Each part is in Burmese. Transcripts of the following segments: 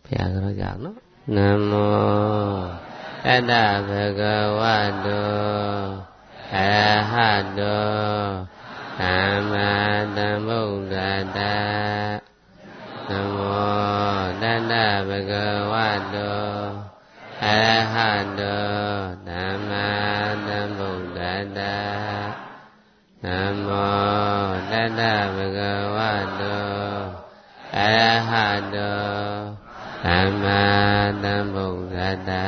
ဘုရားတော်ကြောင့်နော်နမောတတ္တဗုဒ္ဓဝါတောအရဟတောသမ္မာသမ္ဗုဒ္ဓတ္တနမောတတ္တဗုဒ္ဓဝါတောအရဟတောသမ္မာသမ္ဗုဒ္ဓတ္တနမောတတ္တဗုဒ္ဓဝါတောအရဟတောသမ္မာသမ္ဗုဒ္ဓတ္တ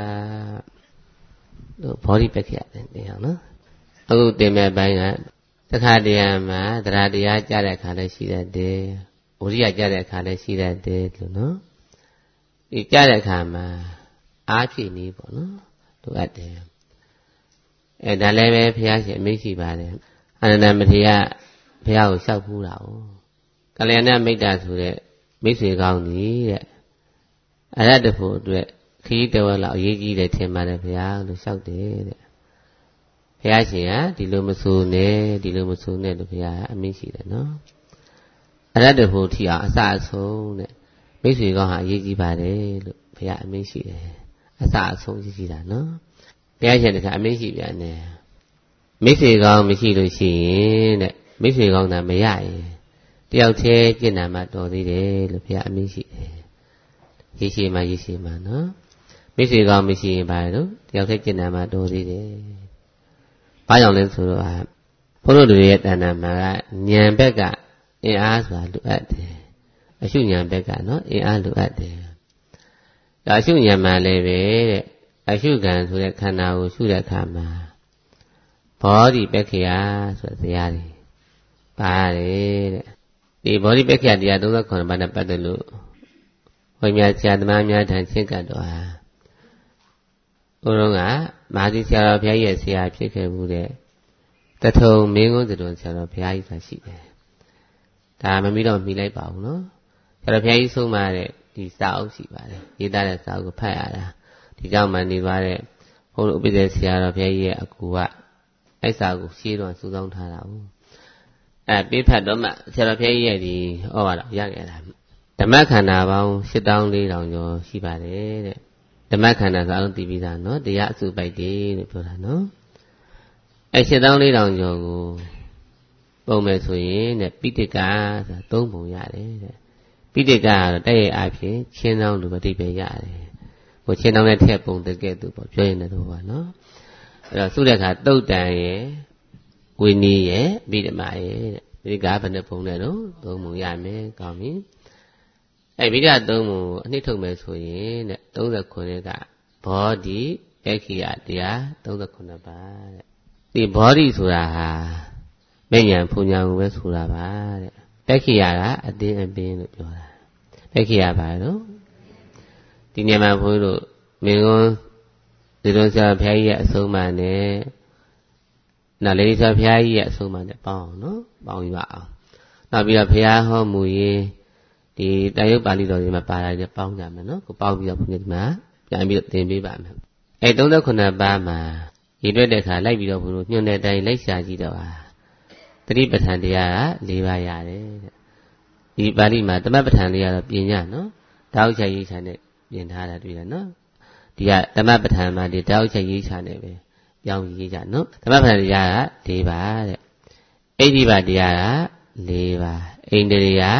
တို့ဘောဓိပက္ခရတယ်တရားနော်အခုတင်မဲ့ပိုင်းကသက္ခတရားမှာတရားတရားကြားတဲ့အခါလည်းရှိတတ်တယ်ဝိရိယကြားတဲ့အခါလည်းရှိတတ်တယ်လို့နော်ဒီကြားတဲ့အခါမှာအားဖြည့်နေပေါ့နော်တို့အပ်တယ်ဒါလည်းပဲဘုရားရှင်အမိန့်ရှိပါတယ်အနန္တမထေရဘုရားကိုလျှောက်ဖူးတာကိုကလျာဏမိတ်တာဆိုတဲ့မိတ်ဆွေကောင်းကြီးတဲ့အရတ္တဖို့အတွက်ခရီးတဝက်လောက်အရေးကြီးတယ်ထင်ပါတယ်ဘုရားလို့လျှောက်တယ်တဲ့ဘုရားရှင်ကဒီလိုမဆိုနဲ့ဒီလိုမဆိုနဲ့လို့ဘုရားအမိန့်ရှိတယ်နော်အရတ္တဖို့ထီအောင်အစအဆုံးတဲ့မိတ်ဆွေကောင်းဟာအရေးကြီးပါတယ်လို့ဘုရားအမိန့်ရှိတယ်အစအဆုံးရှိတာနော်ဘုရားရှင်ကအမိန့်ရှိပြန်တယ်မိတ်ဆွေကောင်းမရှိလို့ရှိရင်တဲ့မိတ်ဆွေကောင်းတာမရရင်တယောက်တည်းကျင့်တာမှတော်သေးတယ်လို့ဘုရားအမိန့်ရှိတယ်ရေရှည်မှာနော်မိတ်ဆွေကောင်းမရှိရင်ဘာလို့တယောက်တည်းကျင့်တာမှတော်သေးတယ်ဘာကြောင့်လဲဆိုတော့ဘုရားတို့ရဲ့တဏ္ဍာမှာကဉာဏ်ဘက်ကအင်အားဆိုတာလိုအပ်တယ်အရှုဉာဏ်ဘက်ကနော်အင်အားလိုအပ်တယ်ဒါအရှုဉာဏ်မှာလည်းပဲတဲ့အရှုခံဆိုတဲ့ခန္ဓာကိုရှုတဲ့အခါမှာဘောဓိပက္ခယဆိုတဲ့တရားတွေပါတယ်တဲ့ဒီဘောဓိပက္ခယတရား39ပါးနဲ့ပတ်သက်လို့ဘုရားဆရာသမားများထံရှင်းကပ်တော်ဟာဘုရားကမဟာသီဆရာတော်ဘုရားရဲ့ဆရာဖြစ်ခဲ့မှုတဲ့တထုံမင်းကုန်းသတုံဆရာတော်ဘုရားကြီးဆိုတာရှိတယ်ဒါမမီတော့မှီလိုက်ပါဘူးနော်ဆရာတော်ဘုရားကြီးဆုံးမတဲ့ဒီစာအုပ်ရှိပါတယ်ရေးသားတဲ့စာအုပ်ကိုဖတ်ရတာဒီကြောင့်မှနေသွားတဲ့ဘုရားဥပဒေဆရာတော်ဘုရားကြီးရဲ့အကူကအဲ့စာကိုရှင်းတော့စုဆောင်းထားတာဟုတ်ပေးဖတ်တော့မှဆရာတော်ဘုရားကြီးရဲ့ဒီဩဝါဒရခဲ့တာဓမ္မခန္ဓာပေါင်း 84,000 ကျော်ရှိပါတယ်တဲ့ဓမ္မခန္ဓာဆိုအောင်သိပြီးသားနော်တရားအစုပိုက်တည်းလို့ပြောတာနော်အဲ့ 84,000 ကျော်ကိုပုံမဲ့ဆိုရင်တဲ့ပိဋကဆိုတာ 3 ပုံရတယ်တဲ့ပိဋကကတော့တည့်ရအဖြစ်ချင်းတောင်းလူအတိတ်ပဲရတယ်ဟိုချင်းတောင်းတဲ့ထက်ပုံတကယ်သူပေါ့ပြောရင်လည်းပါနော်အဲ့တော့သုတဲ့ခါတုတ်တန်ရဲ့ဝိနည်းရဲ့ပိဋမရဲ့တဲ့ပိဋကဘယ်နှပုံလဲတော့ 3 ပုံရမယ်ကောင်းပြီအဲ့ပိဋက 3 ပုံအနှစ်ထုတ်မယ်ဆိုရင်တဲ့39ကဘောဓိပက္ခိယတရား39ပါးတဲ့ဒီဘောဓိဆိုတာဟာမဉ္ဇဉ်ဖူညာကိုပဲဆိုတာပါတဲ့ပက္ခိယကအတင်းအပင်းလို့ပြောတာပက္ခိယပါတော့ဒီနေရာမှာဘုန်းကြီးတို့မင်းကုန်းဒီလိုဆရာဘုရားကြီးရဲ့အဆုံးအမနဲ့နောက်လေးဆရာဘုရားကြီးရဲ့အဆုံးအမနဲ့ပေါင်းအောင်နော်ပေါင်းယူအောင်နောက်ပြီးတော့ဘုရားဟောမူရင်ဒီတန်ရုပ်ပါဠိတော်တွေမှာပါတာတွေပေါင်းကြမယ်နော်ကိုပေါင်းပြီးတော့ဘုန်းကြီးဒီမှာပြန်ပြီးတော့သင်ပေးပါမယ်အဲ39ပါးမှာရည်တွက်တဲ့အခါလိုက်ပြီးတော့ဘုရားညွှန်တဲ့အတိုင်းလိုက်ရှာကြည့်တော့ဟာတတိပဋ္ဌာန်တရားက 4 ပါးရတယ်တဲ့ဒီပါဠိမှာသမပဋ္ဌာန်လေးကတော့ပြင်ညနော်တောက်ချက်ရေးချာနဲ့ပြင်ထားတာတွေ့ရနော်ဒီကသမပဋ္ဌာန်မှာဒီတောက်ချက်ရေးချာနဲ့ပဲပြောင်းရေးကြနော်သမပဋ္ဌာန်တရားက 4 ပါးတဲ့အိဋ္ဌိပါတရားက 4 ပါးအိန္ဒြေယ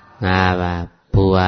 5 ပါးဘူဝ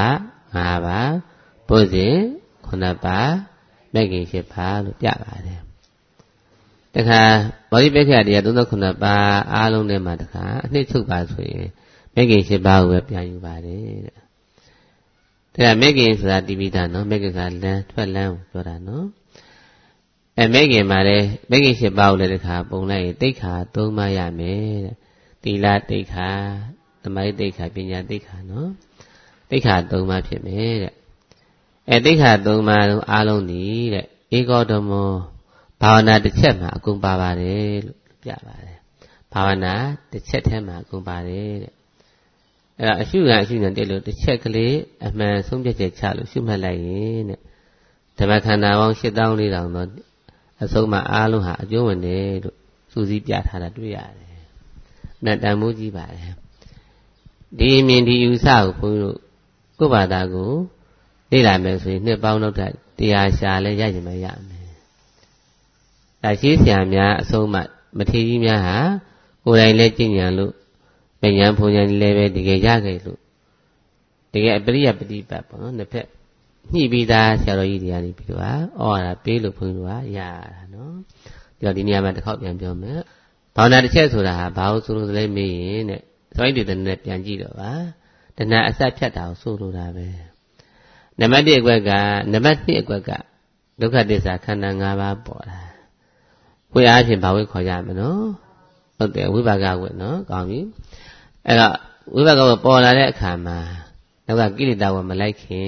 5 ပါးဘုဇင်9 ပါးမဂ္ဂင်7 ပါးလို့ပြပါတယ်တခါဘောဓိပက္ခတရား39ပါးအားလုံးထဲမှာတခါအနှစ်ချုပ်ပါဆိုရင်မဂ္ဂင်7 ပါးကိုပဲပြန်ယူပါတယ်တဲ့ဒါကမဂ္ဂင်ဆိုတာတိပိဋကနော်မဂ္ဂင်ကလမ်းထွက်လမ်းကိုပြောတာနော်မဂ္ဂင်မှာလည်းမဂ္ဂင်7 ပါးကိုလည်းတခါပုံလိုက်ရင်တိက္ခာ 3 ပါးရမယ်တဲ့သီလတိက္ခာသမာဓိတိက္ခာပညာတိက္ခာနော်တိက္ခာ 3 ပါးဖြစ်မယ်တဲ့တိက္ခာ 3 ပါးလုံးအားလုံးဒီတဲ့ဧကောဓမောဘာဝနာတစ်ချက်မှာအကုန်ပါပါတယ်လို့ပြပါတယ်ဘာဝနာတစ်ချက်ထဲမှာအကုန်ပါတယ်တဲ့အဲ့ဒါအရှုခံတက်လို့တစ်ချက်ကလေးအမှန်ဆုံးဖြတ်ချက်ချလို့ရှုမှတ်လိုက်ရင်တဲ့ဓမ္မခန္ဓာပေါင်း 84,000 သောအဆုံးမှာအားလုံးဟာအကျိုးဝင်တယ်လို့စူးစီးပြထားတာတွေ့ရတယ်။နတ်တန်မိုးကြီးပါတယ်။ဒီအမြင်ဒီဥစ္စာကိုဘုန်းကြီးတို့ကိုယ့်ဘာသာကိုလသိလာမယ်ဆိုရင်နှစ်ပေါင်းတော့တရားရှာလဲရရင်မရမယ်ဒါရှိဆရာများအဆုံးမမထေရကြီးများဟာကိုယ်တိုင်လဲကျင့်ကြံလို့ဉာဏ်ဘုံဉာဏ်လည်းပဲတကယ်ရခဲ့လို့တကယ်အပရိယပฏิပတ်ပေါ့နော်နှစ်ဖက်ညှိပြီးသားဆရာတော်ကြီးတွေကနေပြီးတော့ဩဝါဒပေးလို့ဘုန်းကြီးတို့ကရတာနော်ဒီတော့ဒီနေရာမှာတစ်ခေါက်ပြန်ပြောမယ်ဘာဝနာတစ်ချက်ဆိုတာဟာဘာလို့ဆိုလို့လဲမေးရင်တဲ့သမိုင်းတည်တဲ့နဲ့ပြန်ကြည့်တော့ပါတဏှာအစဖြတ်တာကိုဆိုလိုတာပဲနံပါတ်1အကွက်ကနံပါတ်2အကွက်ကဒုက္ခသစ္စာခန္ဓာ၅ပါးပေါ်တာဝိအားဖြင့်ဘာဝိခေါ်ရမလို့ဟုတ်တယ်ဝိပါကဝိနော်ကောင်းပြီအဲ့တော့ဝိပါကဝိပေါ်လာတဲ့အခါမှာနောက်ကကိလေသာဝမလိုက်ခင်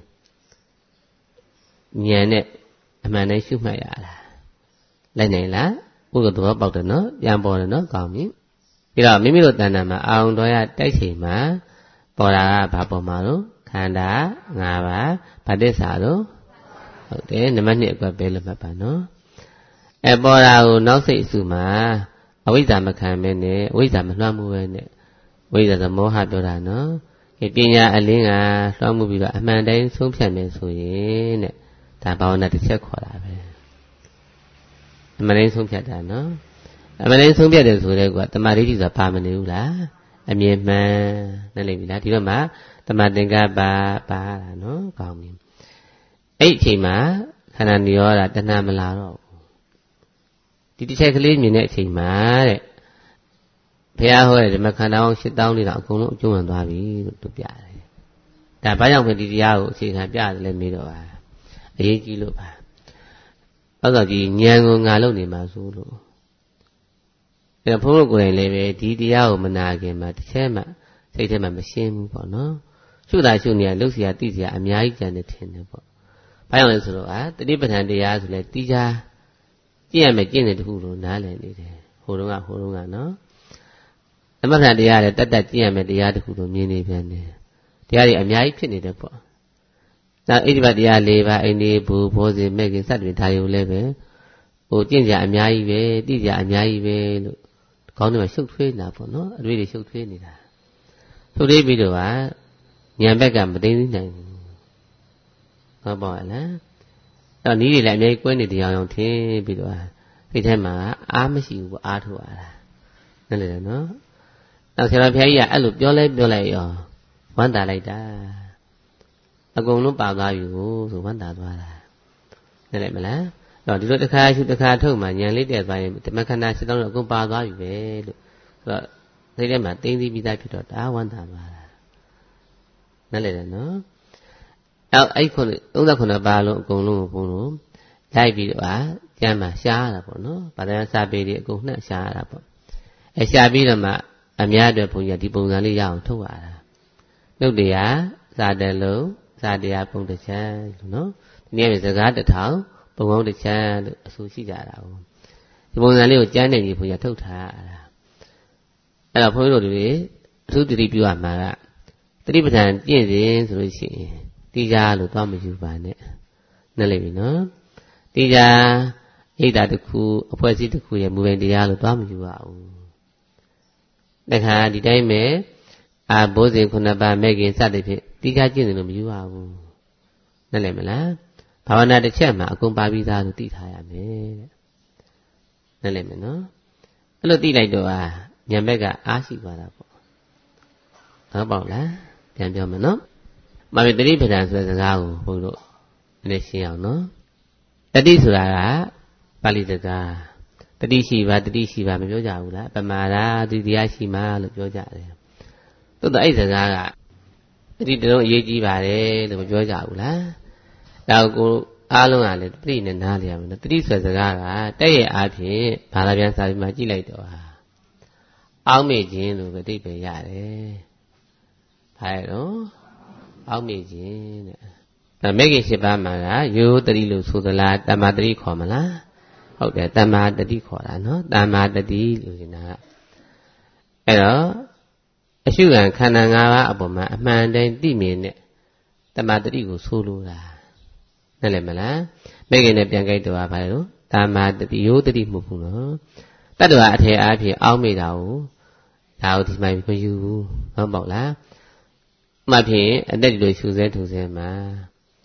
ဉာဏ်နဲ့အမှန်တည်းရှုမှတ်ရတာလိုက်နိုင်လားဥက္ကသဘောပေါက်တယ်နော်ပြန်ပေါ်တယ်နော်ကောင်းပြီပြီးတော့မိမိတို့တဏ္ဍာမှာအာရုံတော်ရတိုက်ချိန်မှာပေါ်တာကဘာပေါ်မှာလို့ခန္ဓာ၅ပါးဗတ္တစ္ဆာလို့ဟုတ်တယ်နံပါတ်2အကွက်ပဲလို့မှတ်ပါနော်ပေါ်တာကိုနောက်စိတ်အစုမှာအဝိဇ္ဇာမခံမဲနဲ့အဝိဇ္ဇာမလွှမ်းမှုပဲနဲ့ဝိဇ္ဇာဆိုမောဟပြောတာနော်ပညာအလင်းကလွှမ်းမှုပြီးတော့အမှန်တိုင်းဆုံးဖြတ်မယ်ဆိုရင်တဲ့ဒါဘာဝနာတစ်ချက်ခေါ်တာပဲအမှန်တိုင်းဆုံးဖြတ်တာနော်အမှန်တိုင်းဆုံးဖြတ်တယ်ဆိုတဲ့ကွာတမာဒိဋ္ဌိဆိုတာပါမနေဘူးလားအမြင်မှန်နဲ့လိမ့်ပြီလားဒီတော့မှတမာသင်္ကပ္ပပါတာနော်ကောင်းပြီအဲ့ဒီအချိန်မှာခန္ဓာနိရောဓတဏှာမလာတော့ဒီတစ်ချက်ကလေးမြင်တဲ့အချိန်မှာတဲ့ဘုရားဟောတဲ့ဓမ္မခန္ဓာပေါင်း8000လေးတော့အကုန်လုံးအကျုံးဝင်သွားပြီလို့သူပြတယ်ဒါဘာကြောင့်လဲဒီတရားကိုအခြေခံပြတယ်လဲမေးတော့ပါအရေးကြီးလို့ပါအဲ့တော့ဒီဉာဏ်ကိုငါလုံနေမှာဆိုလို့ဒါဘုန်းတော်ကိုယ်တိုင်လည်းပဲဒီတရားကိုမနာခင်မှာတစ်ချက်မှစိတ်ထဲမှာမရှင်းဘူးပေါ့နော်ရှုတာရှုနေရလှုပ်ရှားသိစရာအများကြီးကြံနေထင်တယ်ပေါ့ဘာကြောင့်လဲဆိုတော့တတိပဋ္ဌာန်တရားဆိုလဲတိကျကြည့်ရမယ်ကျင့်တယ်တခုလို့နားလည်နေတယ်ဟိုတုန်းကနော်သမထတရားလည်းတတ်ကြည့်ရမယ်တရားတခုလို့မြင်နေပြန်တယ်တရားတွေအများကြီးဖြစ်နေတယ်ပေါ့ဒါဣတိပတရား၄ပါးအိန္ဒိဘူဘောဇေမဲ့ခင်စသဖြင့်ဒါတွေကိုလည်းပဲဟိုကျင့်ကြအများကြီးပဲသိကြအများကြီးပဲလို့ခေါင်းထဲမှာရှုပ်ထွေးနေတာပေါ့နော်အတွေ့တွေရှုပ်ထွေးနေတာရှုပ်ထွေးပြီးတော့ဉာဏ်ဘက်ကမသိသိနိုင်ဘူးဟုတ်ပါလားတော့နီးတွေလည်းအများကြီးကွဲနေတရားအောင်ထင်ပြီးတော့စိတ်ထဲမှာအားမရှိဘူးပေါ့အားထုတ်ရတာนั่นလေနော်နောက်ဆရာတော်ဘုရားကြီးကအဲ့လိုပြောလိုက်ရောဝမ်းသာလိုက်တာအကုန်လုံးပါသွားပြီကိုဆိုဝမ်းသာသွားတာนั่นလေမလားတော့ဒီလိုတစ်ခါရှုတစ်ခါထုတ်မှဉာဏ်လေးတက်သွားရင်ဓမ္မခန္ဓာ7တောင်းတော့အကုန်ပါသွားပြီပဲလို့ဆိုတော့စိတ်ထဲမှာသိသိပြီးသားဖြစ်တော့ဒါဝမ်းသာသွားတာนั่นလေနော်အဲ့ခု39ပါလုံးအကုန်လုံးကိုဘုံလို့လိုက်ပြီးတော့ကျမ်းမှာရှားရတာပေါ့နော်ဗာဒနာစာပေတွေအကုန်နှက်ရှားရတာပေါ့ရှားပြီးတော့မှအများအတွက်ဘုန်းကြီးကဒီပုံစံလေးရအောင်ထုတ်ရတာနှုတ်တရားစာတလုံးစာတရားပုံတစ်ချမ်းလို့နော်ဒီနေ့စကားတစ်ထောင်ပုံပုံတစ်ချမ်းလို့အဆိုရှိကြတာ哦ဒီပုံစံလေးကိုကျမ်းနေကြီးဘုန်းကြီးထုတ်ထားရတာအဲ့တော့ဘုန်းကြီးတို့တွေအထူးတတိပြုရမှာကတတိပဋ္ဌာန်ကျင့်စဉ်ဆိုလို့ရှိရင်တရားလို့တော့မယူပါနဲ့နားလည်ပြီနော်တရားဣဒ္ဓတစ်ခုအဖွဲ့အစည်းတစ်ခုရဲ့မူပိုင်တရားလို့တော့မယူပါဘူးတခါဒီတိုင်းပဲဘိုးစဉ်9ပါးမဲ့ခင်စသည်ဖြင့်တရားကျင့်တယ်လို့မယူပါဘူးနားလည်မလားဘာဝနာတစ်ချက်မှာအကုန်ပါပြီးသားလို့သိထားရမယ်တဲ့နားလည်မယ်နော်အဲ့လိုသိလိုက်တော့ဉာဏ်ဘက်ကအားရှိသွားတာပေါ့ဟုတ်ပါ့လားပြန်ပြောမယ်နော်မမေတတိပဋ္ဌာန်ဆိုတဲ့စကားကိုဘုန်းတို့လည်းရှင်းအောင်နော်တတိဆိုတာကပါဠိစကားတတိရှိပါမပြောကြဘူးလားပမာဒသီတရားရှိမှလို့ပြောကြတယ်သို့တော့အဲ့စကားကတတိတလုံးအရေးကြီးပါတယ်လို့မပြောကြဘူးလားဒါကိုအားလုံးကလည်းတတိနဲ့နားလည်ရမယ်နော်တတိဆိုတဲ့စကားကတဲ့ရဲ့အားဖြင့်ဘာသာပြန်စာပေမှာကြည့်လိုက်တော့အောက်မေ့ခြင်းလို့ပဲအဓိပ္ပာယ်ရတယ်ဘာလဲတော့အောက်မေ့ခြင်းတဲ့ဒါမဲ့ခင်7ပါးမှာကရိုးတတိလို့ဆိုသလားတမ္မာတတိခေါ်မလားဟုတ်တယ်တမ္မာတတိခေါ်တာနော်တမ္မာတတိလို့ဆိုတာကအဲ့တော့အရှုခံခန္ဓာ၅ပါးအပေါ်မှာအမှန်တိုင်းသိမြင်တဲ့တမ္မာတတိကိုဆိုလိုတာနားလည်မလားမဲ့ခင်နဲ့ပြန်ကြိုက်တော့ဘာလဲလို့တမ္မာတတိရိုးတတိမဟုတ်ဘူးနော်တတ္တဝါအထည်အားဖြင့်အောက်မေ့တာကိုဒါကိုဒီမှမယူဘူးဟုတ်ပေါ့လားမှဖြင့်အတက်ဒီလိုရှုစဲထူစဲမှာ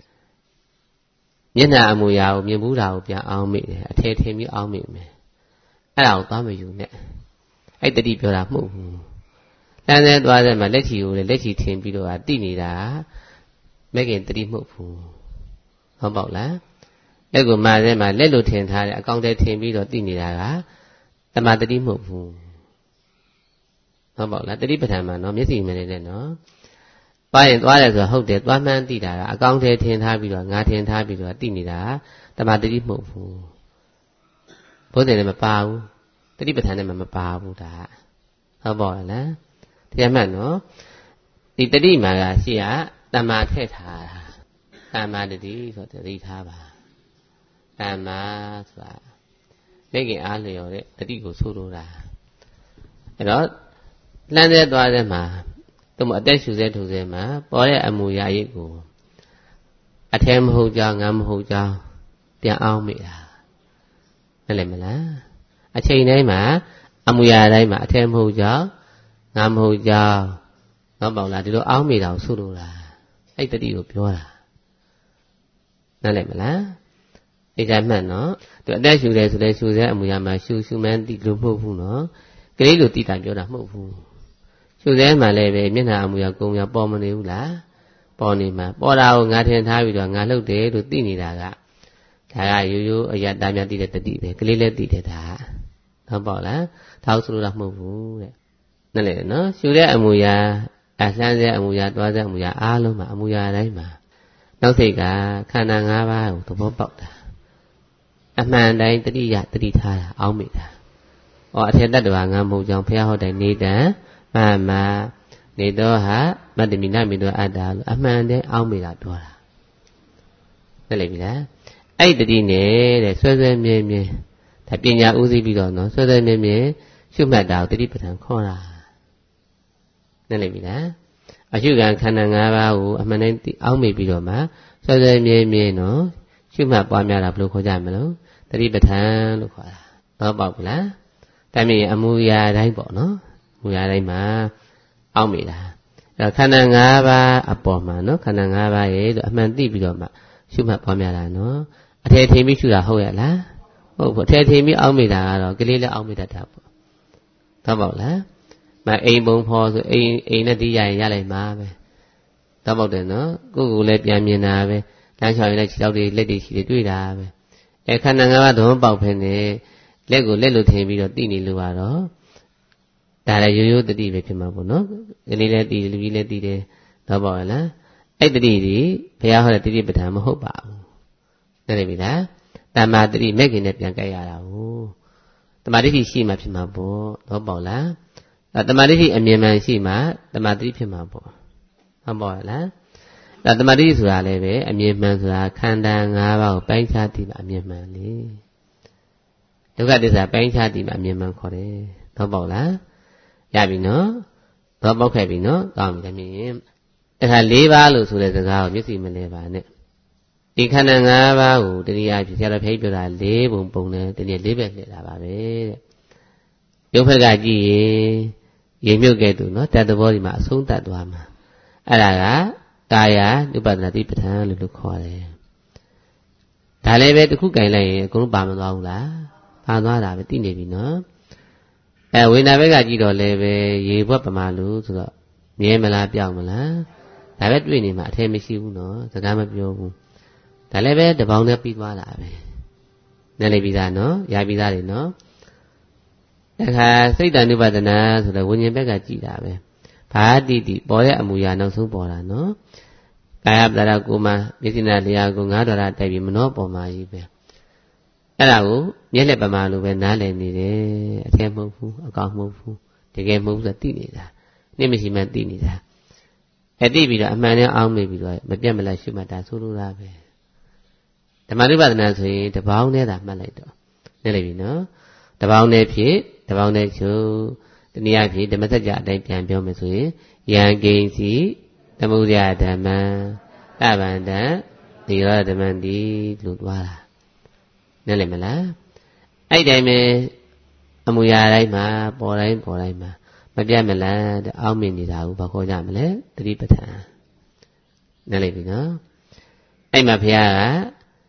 မျက်နှာအမူအရာကိုမြင်ဘူးတာကိုပြန်အောင်းမိတယ်အထဲထင်ပြီးအောင်းမိမယ်အဲ့ဒါကိုသွားမယူနဲ့အဲ့တတိပြောတာမဟုတ်ဘူးလမ်းထဲသွားတဲ့မှာလက်ချီကိုလည်းလက်ချီထင်ပြီးတော့တိနေတာမဲ့ခင်တတိမဟုတ်ဘူးဟုတ်ပေါ့လားလက်ကိုမှာတဲ့မှာလက်လိုထင်ထားတယ်အကောင့်ထဲထင်ပြီးတော့တိနေတာကတမတတိမဟုတ်ဘူးဟုတ်ပေါ့လားတတိပဋ္ဌာန်မှာနော်မျက်စိမြင်နေတဲ့နော်ပါရင်သွားတယ်ဆိုတော့ဟုတ်တယ်သွားမှန်းသိတာကအကောင့်ထဲထင်ထားပြီးတော့ငါထင်ထားပြီးတော့သိနေတာတမတတိမဟုတ်ဘူးဘုဒ္ဓလည်းမပါဘူးတတိပဋ္ဌာန်နဲ့မပါဘူးဒါဟုတ်ပါလားတရားမှန်နော်ဒီတတိမှာကရှိရတမ္မာထည့်ထားတာတမ္မာတတိဆိုတတိထားပါတမ္မာဆိုတာလက်ခင်အားလျော်တဲ့တတိကိုဆိုလိုတာအဲ့တော့လှမ်းတဲ့သွားတဲ့မှာသူမအသက်ရှူစေထူစေမှာပေါ်တဲ့အမူအရာရိပ်ကိုအထဲမဟုတ်ကြောင်းငါမဟုတ်ကြောင်းပြန်အောင်မိတာနားလည်မလားအချိန်တိုင်းမှာအမူအရာတိုင်းမှာအထဲမဟုတ်ကြောင်းငါမဟုတ်ကြောင်းနော်ပေါ့လားဒီလိုအောင်မိတာကိုဆိုလိုတာအဲ့တတိကိုပြောတာနားလည်မလားအိတ်ကမှတ်နော်သူအသက်ရှူတယ်ဆိုလဲရှူစေအမူအရာမှာရှူမှန်းတိလို့မဟုတ်ဘူးနော်ကလေးလိုတိတာပြောတာမဟုတ်ဘူးရှုစဲမှလည်းပဲမျက်နှာအမူအရာကုံရပေါ်မနေဘူးလားပေါ်နေမှာပေါ်တာကိုငါထင်ထားပြီးတော့ငါလှုပ်တယ်လို့သိနေတာကဒါကရိုးရိုးအရာတားများသိတဲ့တတိပဲကလေးလည်းသိတယ်ဒါဟုတ်ပေါ့လားဒါဆိုလို့တော့မဟုတ်ဘူးတဲ့นั่นလေနော်ရှုတဲ့အမူအရာအလှမ်းစေအမူအရာတွားစေအမူအရာအားလုံးမှာအမူအရာတိုင်းမှာနောက်စိတ်ကခန္ဓာ၅ပါးကိုသဘောပေါက်တာအမှန်တိုင်းတတိယတတိထားတာအောင်းမိတာဩအထေတ္တဝါငါမဟုတ်ကြောင်းဘုရားဟောတဲ့နေတံမနေတော့ဟာမတ္တမိနမိတောအတ္တလို့အမှန်တည်းအောင်းမိတာပြောတာသိလိမ့်ပြီလားအဲ့တတိနဲ့တဲ့ဆွဲဆွဲမြဲမြဲဒါပညာဥသိပြီးတော့နော်ဆွဲဆွဲမြဲမြဲရှုမှတ်တာကိုတတိပဋ္ဌာန်ခေါ်တာသိလိမ့်ပြီလားအရှုခံခန္ဓာ၅ပါးကိုအမှန်တည်းအောင်းမိပြီးတော့မှဆွဲဆွဲမြဲမြဲနော်ရှုမှတ်ပွားများတာဘယ်လိုခေါ်ကြမလို့တတိပဋ္ဌာန်လို့ခေါ်တာဟုတ်ပါဘူးလားဒါမြင်အမူအရာတိုင်းပေါ့နော်မူရတိုင်းမှာအောက်မိတာအဲ့ခန္ဓာ၅ပါးအပေါ်မှာနော်ခန္ဓာ၅ပါးရဲ့လို့အမှန်သိပြီးတော့မှရှုမှတ်ပွားများတာနော်အထေထင်ပြီးရှုတာဟုတ်ရဲ့လားဟုတ်ဘူးအထေထင်ပြီးအောက်မိတာကတော့ကလေးလည်းအောက်မိတတ်တာပေါ့ဟုတ်ပါ့လားမအိမ်ပုံဖော်ဆိုအိမ်နဲ့တီးရရင်ရလိုက်မှာပဲတော့ပေါ့တယ်နော်ကိုယ်ကိုယ်လည်းပြန်မြင်တာပဲလမ်းချောင်းရင်လည်းခြေထောက်တွေလက်တွေရှိတွေတွေ့တာပဲခန္ဓာ၅ပါးသုံးပေါက်ဖက်နေလက်ကိုလက်လို့ထင်ပြီးတော့သိနေလို့ပါတော့ဒါလည်းရိုးရိုးတတိပဲဖြစ်မှာပေါ့နော်ကလေးလည်းတည်လူကြီးလည်းတည်တယ်တော့ပေါ့လားအဲ့တတိဒီဘုရားဟောတဲ့တတိပဋ္ဌာန်မဟုတ်ပါဘူးနားလည်ပြီလားတမ္မာတတိမဲ့ခင်နဲ့ပြန်ကြိုက်ရတာဟုတ်တမ္မာတိရှိမှဖြစ်မှာပေါ့တော့ပေါ့လားတမ္မာတိအမြင်မှန်ရှိမှတမ္မာတိဖြစ်မှာပေါ့ဟုတ်ပေါ့လားတမ္မာတိဆိုတာလည်းပဲအမြင်မှန်ဆိုတာခန္ဓာ၅ပါးကိုပိုင်းခြားသိမှအမြင်မှန်လေဒုက္ခသစ္စာပိုင်းခြားသိမှအမြင်မှန်ခေါ်တယ်တော့ပေါ့လားရပြီနော်တော့ပေါက်ခဲ့ပြီနော်ကောင်းပြီတမင်းအဲ့ဒါ၄ပါးလို့ဆိုတဲ့စကားကိုမျက်စိမလဲပါနဲ့ဒီခန္ဓာ၅ပါးကိုတတိယဖြစ်ဆရာတော်ဖိတ်ပြောတာ၄ပုံနဲ့တနည်း၄ပဲလှည့်တာပါပဲတဲ့ရုပ်ဖက်ကကြည့်ရင်ရေမြုပ်ခဲ့သူနော်တတ်သဘောဒီမှာအဆုံးတတ်သွားမှာအဲ့ဒါကကာယ ဥပဒနာတိပဋ္ဌာန်လို့ခေါ်တယ်ဒါလည်းပဲတစ်ခုကင်လိုက်ရင်အကုန်လုံးပါမသွားဘူးလားပါသွားတာပဲသိနေပြီနော်ဝိညာဉ်ဘက်ကကြည့်တော့လည်းပဲရေဘွက်ပမာလို့ဆိုတော့မြဲမလားပြောင်းမလားဒါပဲတွေ့နေမှာအထည်မရှိဘူးနော်စကားမပြောဘူးဒါလည်းပဲတပေါင်းနဲ့ပြီးသွားတာပဲနားလည်ပြီးသားနော်ရပြီးသားတွေနော်အခါစိတ်တ ानु ပဒနာဆိုတော့ဝိညာဉ်ဘက်ကကြည့်တာပဲဘာတိတိပေါ်တဲ့အမူအရာနောက်ဆုံးပေါ်တာနော်ကာယပဒါရကိုမှမျက်စိနဲ့လျှာကို၅ဒေါရတိုက်ပြီးမနှောပေါ်မှာကြီးပဲအဲ့ဒါကိုမျက်လက်ပမာလိုပဲနားလည်နေတယ်အထက်မဟုတ်ဘူးအကောင်မဟုတ်ဘူးတကယ်မဟုတ်ဘူးဆိုသိနေတာနှစ်မရှိမှသိနေတာသိပြီးတော့အမှန်နဲ့အောင်းမိပြီးတော့မပြတ်မလတ်ရှုမှတ်တာဆိုလိုတာပဲဓမ္မဥပဒနာဆိုရင်တပေါင်းနဲ့သာမှတ်လိုက်တော့နေလိမ့်ပြီနော်တပေါင်းနဲ့ဖြစ်တပေါင်းနဲ့ချုပ်တနည်းအားဖြင့်ဓမ္မစကြာအတိုင်းပြန်ပြောမယ်ဆိုရင်ယံကိဉ္စီသမုဒယဓမ္မံအဘန္တံဒီရောဓမ္မံတိလို့သွားတာနားလည်မလားအဲ့တိုင်းပဲအမူအရာတိုင်းမှာပေါ်တိုင်းမှာမပြတ်မလတ်အောင်းမြင်နေတာကိုဘာခေါ်ကြမလဲတတိပဋ္ဌာန်နားလည်ပြီနော်အဲ့မှာဘုရားက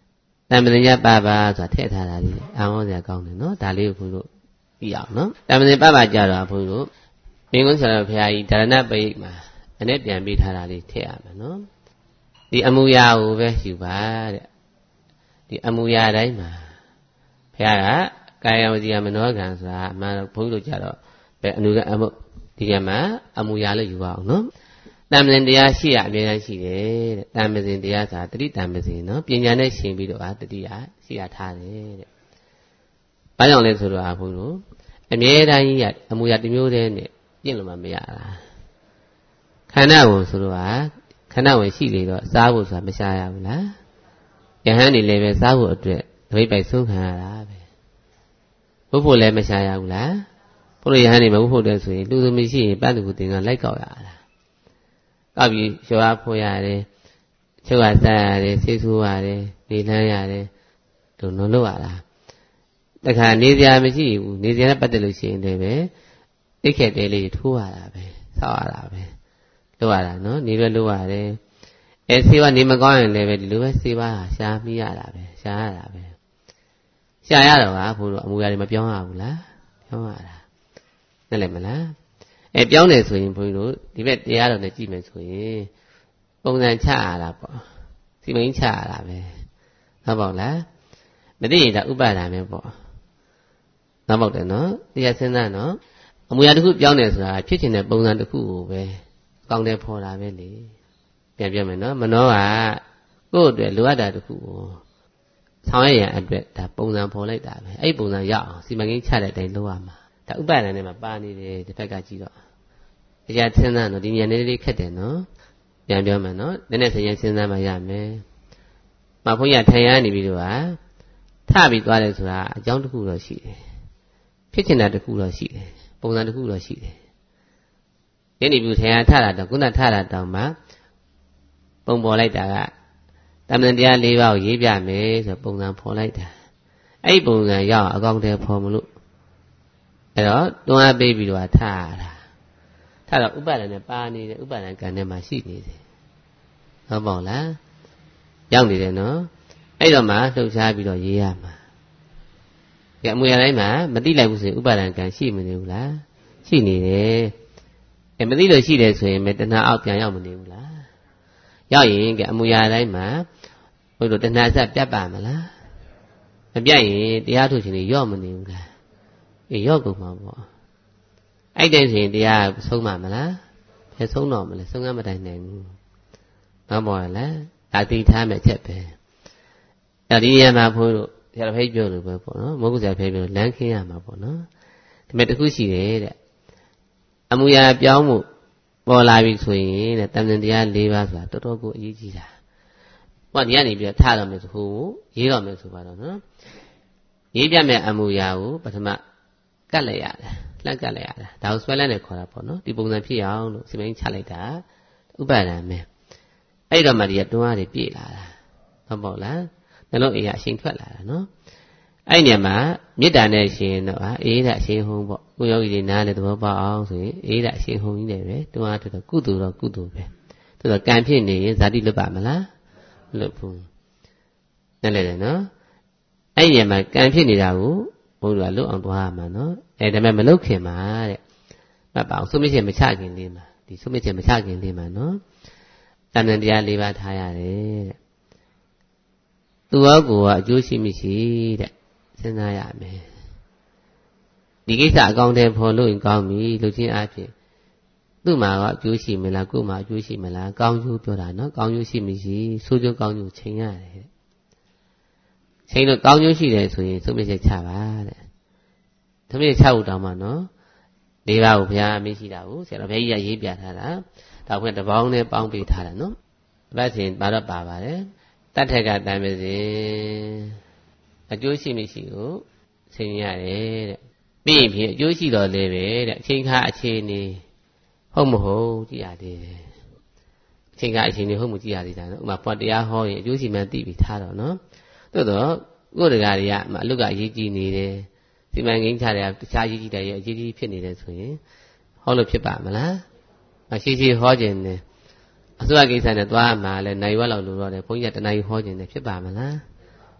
တမ္ပဇင်ညပပဆိုတာထည့်ထားတာလေးအာမောစရာကောင်းတယ်နော်ဒါလေးကိုဘုန်းကြီးတို့ပြီးအောင်နော်တမ္ပဇင်ပပကြတော့ဘုန်းကြီးတို့မင်းကုန်းဆရာတော်ဘုရားကြီးဒါရဏပိဋကမှာအနဲ့ပြန်ပေးထားတာလေးထည့်ရမယ်နော်ဒီအမူအရာကိုပဲယူပါတဲ့ဒီအမူအရာတိုင်းမှာဘုရားကကာယဝစီယမနောကံဆိုတာအမှန်ဘုန်းကြီးတို့ကြတော့ပဲအနုကအမှုဒီကမှာအမူအရာလို့ယူပါအောင်နော်တမ္ပဇင်တရားရှိရအမြဲတမ်းရှိတယ်တဲ့တမ္ပဇင်တရားဆိုတာတတိတမ္ပဇင်နော်ပညာနဲ့ရှင်ပြီးတော့တတိယရှိရထားတယ်တဲ့ဘာကြောင့်လဲဆိုတော့ဘုန်းကြီးတို့အမြဲတမ်းကြီးအမူအရာတစ်မျိုးတည်းနဲ့ပြင့်လို့မှမရတာခန္ဓာဝင်ဆိုတော့ခန္ဓာဝင်ရှိလေတော့စားဖို့ဆိုတာမရှားရဘူးလားယဟန်နေလည်းပဲစားဖို့အတွက်ဒိဋ္ဌိပိုက်ဆုံးခံရတာပဲဘုဖို့လည်းမရှားရဘူးလားဘုလို့ယဟန်နေမဘုဖို့တဲ့ဆိုရင်လူသူမရှိရင်ပတ်လူကိုတင်ကလိုက်ကောက်ရတာကောက်ပြီးလျှော်အားဖို့ရတယ်ချုပ်အားစားရတယ်ဆေးဆိုးရတယ်နေလန်းရတယ်တို့နုံလို့ရတာတခါနေစရာမရှိဘူးနေစရာနဲ့ပတ်သက်လို့ရှိရင်လည်းပဲအိတ်ခက်တဲလေးထိုးရတာပဲဆောက်ရတာပဲလုပ်ရတာနော်နေပဲလုပ်ရတယ်ဆေးဝါးနေမကောင်းရင်လည်းပဲဒီလိုပဲဆေးဝါးရှာမိရတာပဲရှာရတာပဲရှာရတော့ဘုရားအမူအရာတွေမပြောင်းရဘူးလားပြောင်းရတာနဲ့လည်းမလားပြောင်းတယ်ဆိုရင်ဘုန်းကြီးတို့ဒီဘက်တရားတော်နဲ့ကြည့်မယ်ဆိုရင်ပုံစံချရတာပေါ့စီမင်းချရတာပဲဟုတ်ပါ့လားမသိရင်ဒါဥပါဒာပဲပေါ့နောက်ပေါက်တယ်နော်တရားစဉ်းစားနော်အမူအရာတစ်ခုပြောင်းတယ်ဆိုတာဖြစ်ချင်တဲ့ပုံစံတစ်ခုကိုပဲကောင်းတယ်ဖော်တာပဲလေပြန်ပြမယ်နော်မနောကကိုယ့်အတွက်လိုအပ်တာတစ်ခုကိုဆောင်ရရန်အတွက်ဒါပုံစံဖော်လိုက်တာပဲအဲ့ပုံစံရအောင်စီမံကိန်းချတဲ့အတိုင်းလုပ်ရမှာဒါဥပါဒဏ်နဲ့မှာပါနေတယ်ဒီဘက်ကကြည့်တော့တရားစဉ်းစားနော်ဒီဉာဏ်လေးခက်တယ်နော်ပြန်ပြောမယ်နော်နည်းနည်းစဉ်းစားမှရမယ်မဘုန်းကြီးထိုင်ရနေပြီးတော့ထပြီးသွားတယ်ဆိုတာအကြောင်းတစ်ခုတော့ရှိတယ်ဖြစ်ချင်တာတစ်ခုတော့ရှိတယ်ပုံစံတစ်ခုတော့ရှိတယ်ယနေ့ပြုထိုင်ရထတာတော့ခုနထတာတောင်မှပုံပေါ်လိုက်တာကတမ္ပဇင်တရား၄ပါးကိုရေးပြမယ်ဆိုပုံစံဖော်လိုက်တာအဲ့ပုံစံရောက်အကောင့်ထဲဖော်မလို့အဲ့တော့တွန်းအားပေးပြီးတော့ထတော့ဥပါဒဏ်နဲ့ပါနေတယ်ဥပါဒဏ်ကံထဲမှာရှိနေတယ်ဟုတ်ပါ့လားရောက်နေတယ်နော်အဲ့တော့မှလှုပ်ရှားပြီးတော့ရေးရမှာကဲအမွေအတိုင်းမှာမသိလိုက်ဘူးဆိုရင်ဥပါဒဏ်ကံရှိမနေဘူးလားရှိနေတယ်မသိလို့ရှိတယ်ဆိုရင်တဏှာအောက်ပြန်ရောက်မနေဘူးလားရောက်ရင်ကအမူအရာတိုင်းမှာဘုရားတဏှာစပြတ်ပါမလားမပြတ်ရင်တရားထုတ်ခြင်းတွေရော့မနေဘူးလားရော့ကုန်မှာပေါ့အဲ့တဲ့ဆိုရင်တရားဆုံးမှာမလားဘယ်ဆုံးတော့မလဲဆုံးကမတိုင်နိုင်ဘူးနောက်ပေါ်လားဒါသိထားမယ်ချက်ပဲအဲ့ဒီနေရာမှာဘုန်းတို့ဆရာတော်ဖေးပြောလို့ပဲပေါ့နော်မဟုတ်ဘူးဆရာဖေးပြောလမ်းခင်းရမှာပေါ့နော်ဒီမဲ့တစ်ခုရှိတယ်တဲ့အမူအရာပြောင်းမှုပေါ်လာပြီဆိုရင်တဲ့တမ္ပဇင်တရား၄ပါးဆိုတာတော်တော်ကိုအရေးကြီးတာ။ဟောဒီကနေပြီးတော့ထားတော့မယ်ဆိုဟိုရေးတော့မယ်ဆိုပါတော့နော်။ရေးပြမယ်အမူအရာကိုပထမကတ်လိုက်ရတယ်။လှမ်းကတ်လိုက်ရတယ်။ဒါကိုဆွဲလန်းနဲ့ခေါ်တာပေါ့နော်။ဒီပုံစံဖြစ်အောင်လို့စီမံချလိုက်တာဥပါဒံပဲ။အဲ့တော့မှဒီကတွန်းအားတွေပြည့်လာတာ။ဟုတ်ပေါ့လား။နှလုံးအိမ်ကအရှင်ထွက်လာတာနော်။အဲ့ဒီမှာမေတ္တာနဲ့ရှင်တော့အေးတဲ့အရှင်ဟုံးပေါ့ကိုယောဂီတွေနားလည်းသဘောပေါက်အောင်ဆိုရင်အေးတဲ့အရှင်ဟုံးကြီးနဲ့ပဲတွန်းအားထွက်တော့ကုသိုလ်တော့ကုသိုလ်ပဲသူကကံဖြစ်နေရင်ဇာတိလွတ်ပါမလားမလွတ်ဘူးနဲ့လေနော်အဲ့ဒီမှာကံဖြစ်နေတာကိုဘုရားလွတ်အောင်သွားရမှာနော်ဒါပေမဲ့မလွတ်ခင်မှာတဲ့မှတ်ပါအောင်ဆုံးမချက်မချခင်လေးမှာဒီဆုံးမချက်မချခင်လေးမှာနော်တဏ္ဍတရား၄ပါးထားရတယ်တဲ့သူရောကိုကအကျိုးရှိမရှိတဲ့စဉ်းစားရမယ်ဒီကိစ္စအကောင်းတဲ့ဖော်လို့ရင်ကောင်းပြီလူချင်းအားဖြင့်သူ့မှာကအကျိုးရှိမလားကို့မှာအကျိုးရှိမလားကောင်းကျိုးပြောတာနော်ကောင်းကျိုးရှိမရှိဆိုးကျိုးကောင်းကျိုးချိန်ရတယ်ချိန်လို့ကောင်းကျိုးရှိတယ်ဆိုရင်ဆုံးဖြတ်ချက်ချပါတဲ့ဆုံးဖြတ်ချက်ချဖို့တောင်းပါနော်၄ပါးကိုဘုရားအမိရှိတာကိုဆရာတော်ဘုရားကြီးကရေးပြထားတာဒါခွင့်တပေါင်းနဲ့ပေါင်းပေးထားတာနော်ဘတ်စဉ်ပါတော့ပါပါတယ်တတ်ထက်ကတမ်းပါစေအကျိုးရှိမရှိကိုချိန်ရတယ်တဲ့ပြီးရင်အကျိုးရှိတော်လည်းပဲတဲ့အချိန်ခါအခြေအနေဟုတ်မဟုတ်ကြည့်ရသေးတယ်အချိန်ခါအခြေအနေဟုတ်မကြည့်ရသေးတာနော်ဥပမာပေါ်တရားဟောရင်အကျိုးရှိမှန်းသိပြီးထားတော့နော်သို့တော့ကိုယ်တရားတွေကအလုကအရေးကြီးနေတယ်ဒီမှန်ကိန်းချတယ်တခြားရေးကြီးတယ်ရဲ့အရေးကြီးဖြစ်နေတယ်ဆိုရင်ဟောလို့ဖြစ်ပါမလားမရှိရှိဟောခြင်းနဲ့အစိုးရကိစ္စနဲ့သွားမှလည်းနိုင်ဝက်လောက်လို့တော့တယ်ဘုန်းကြီးကတဏှာကြီးဟောခြင်းနဲ့ဖြစ်ပါမလား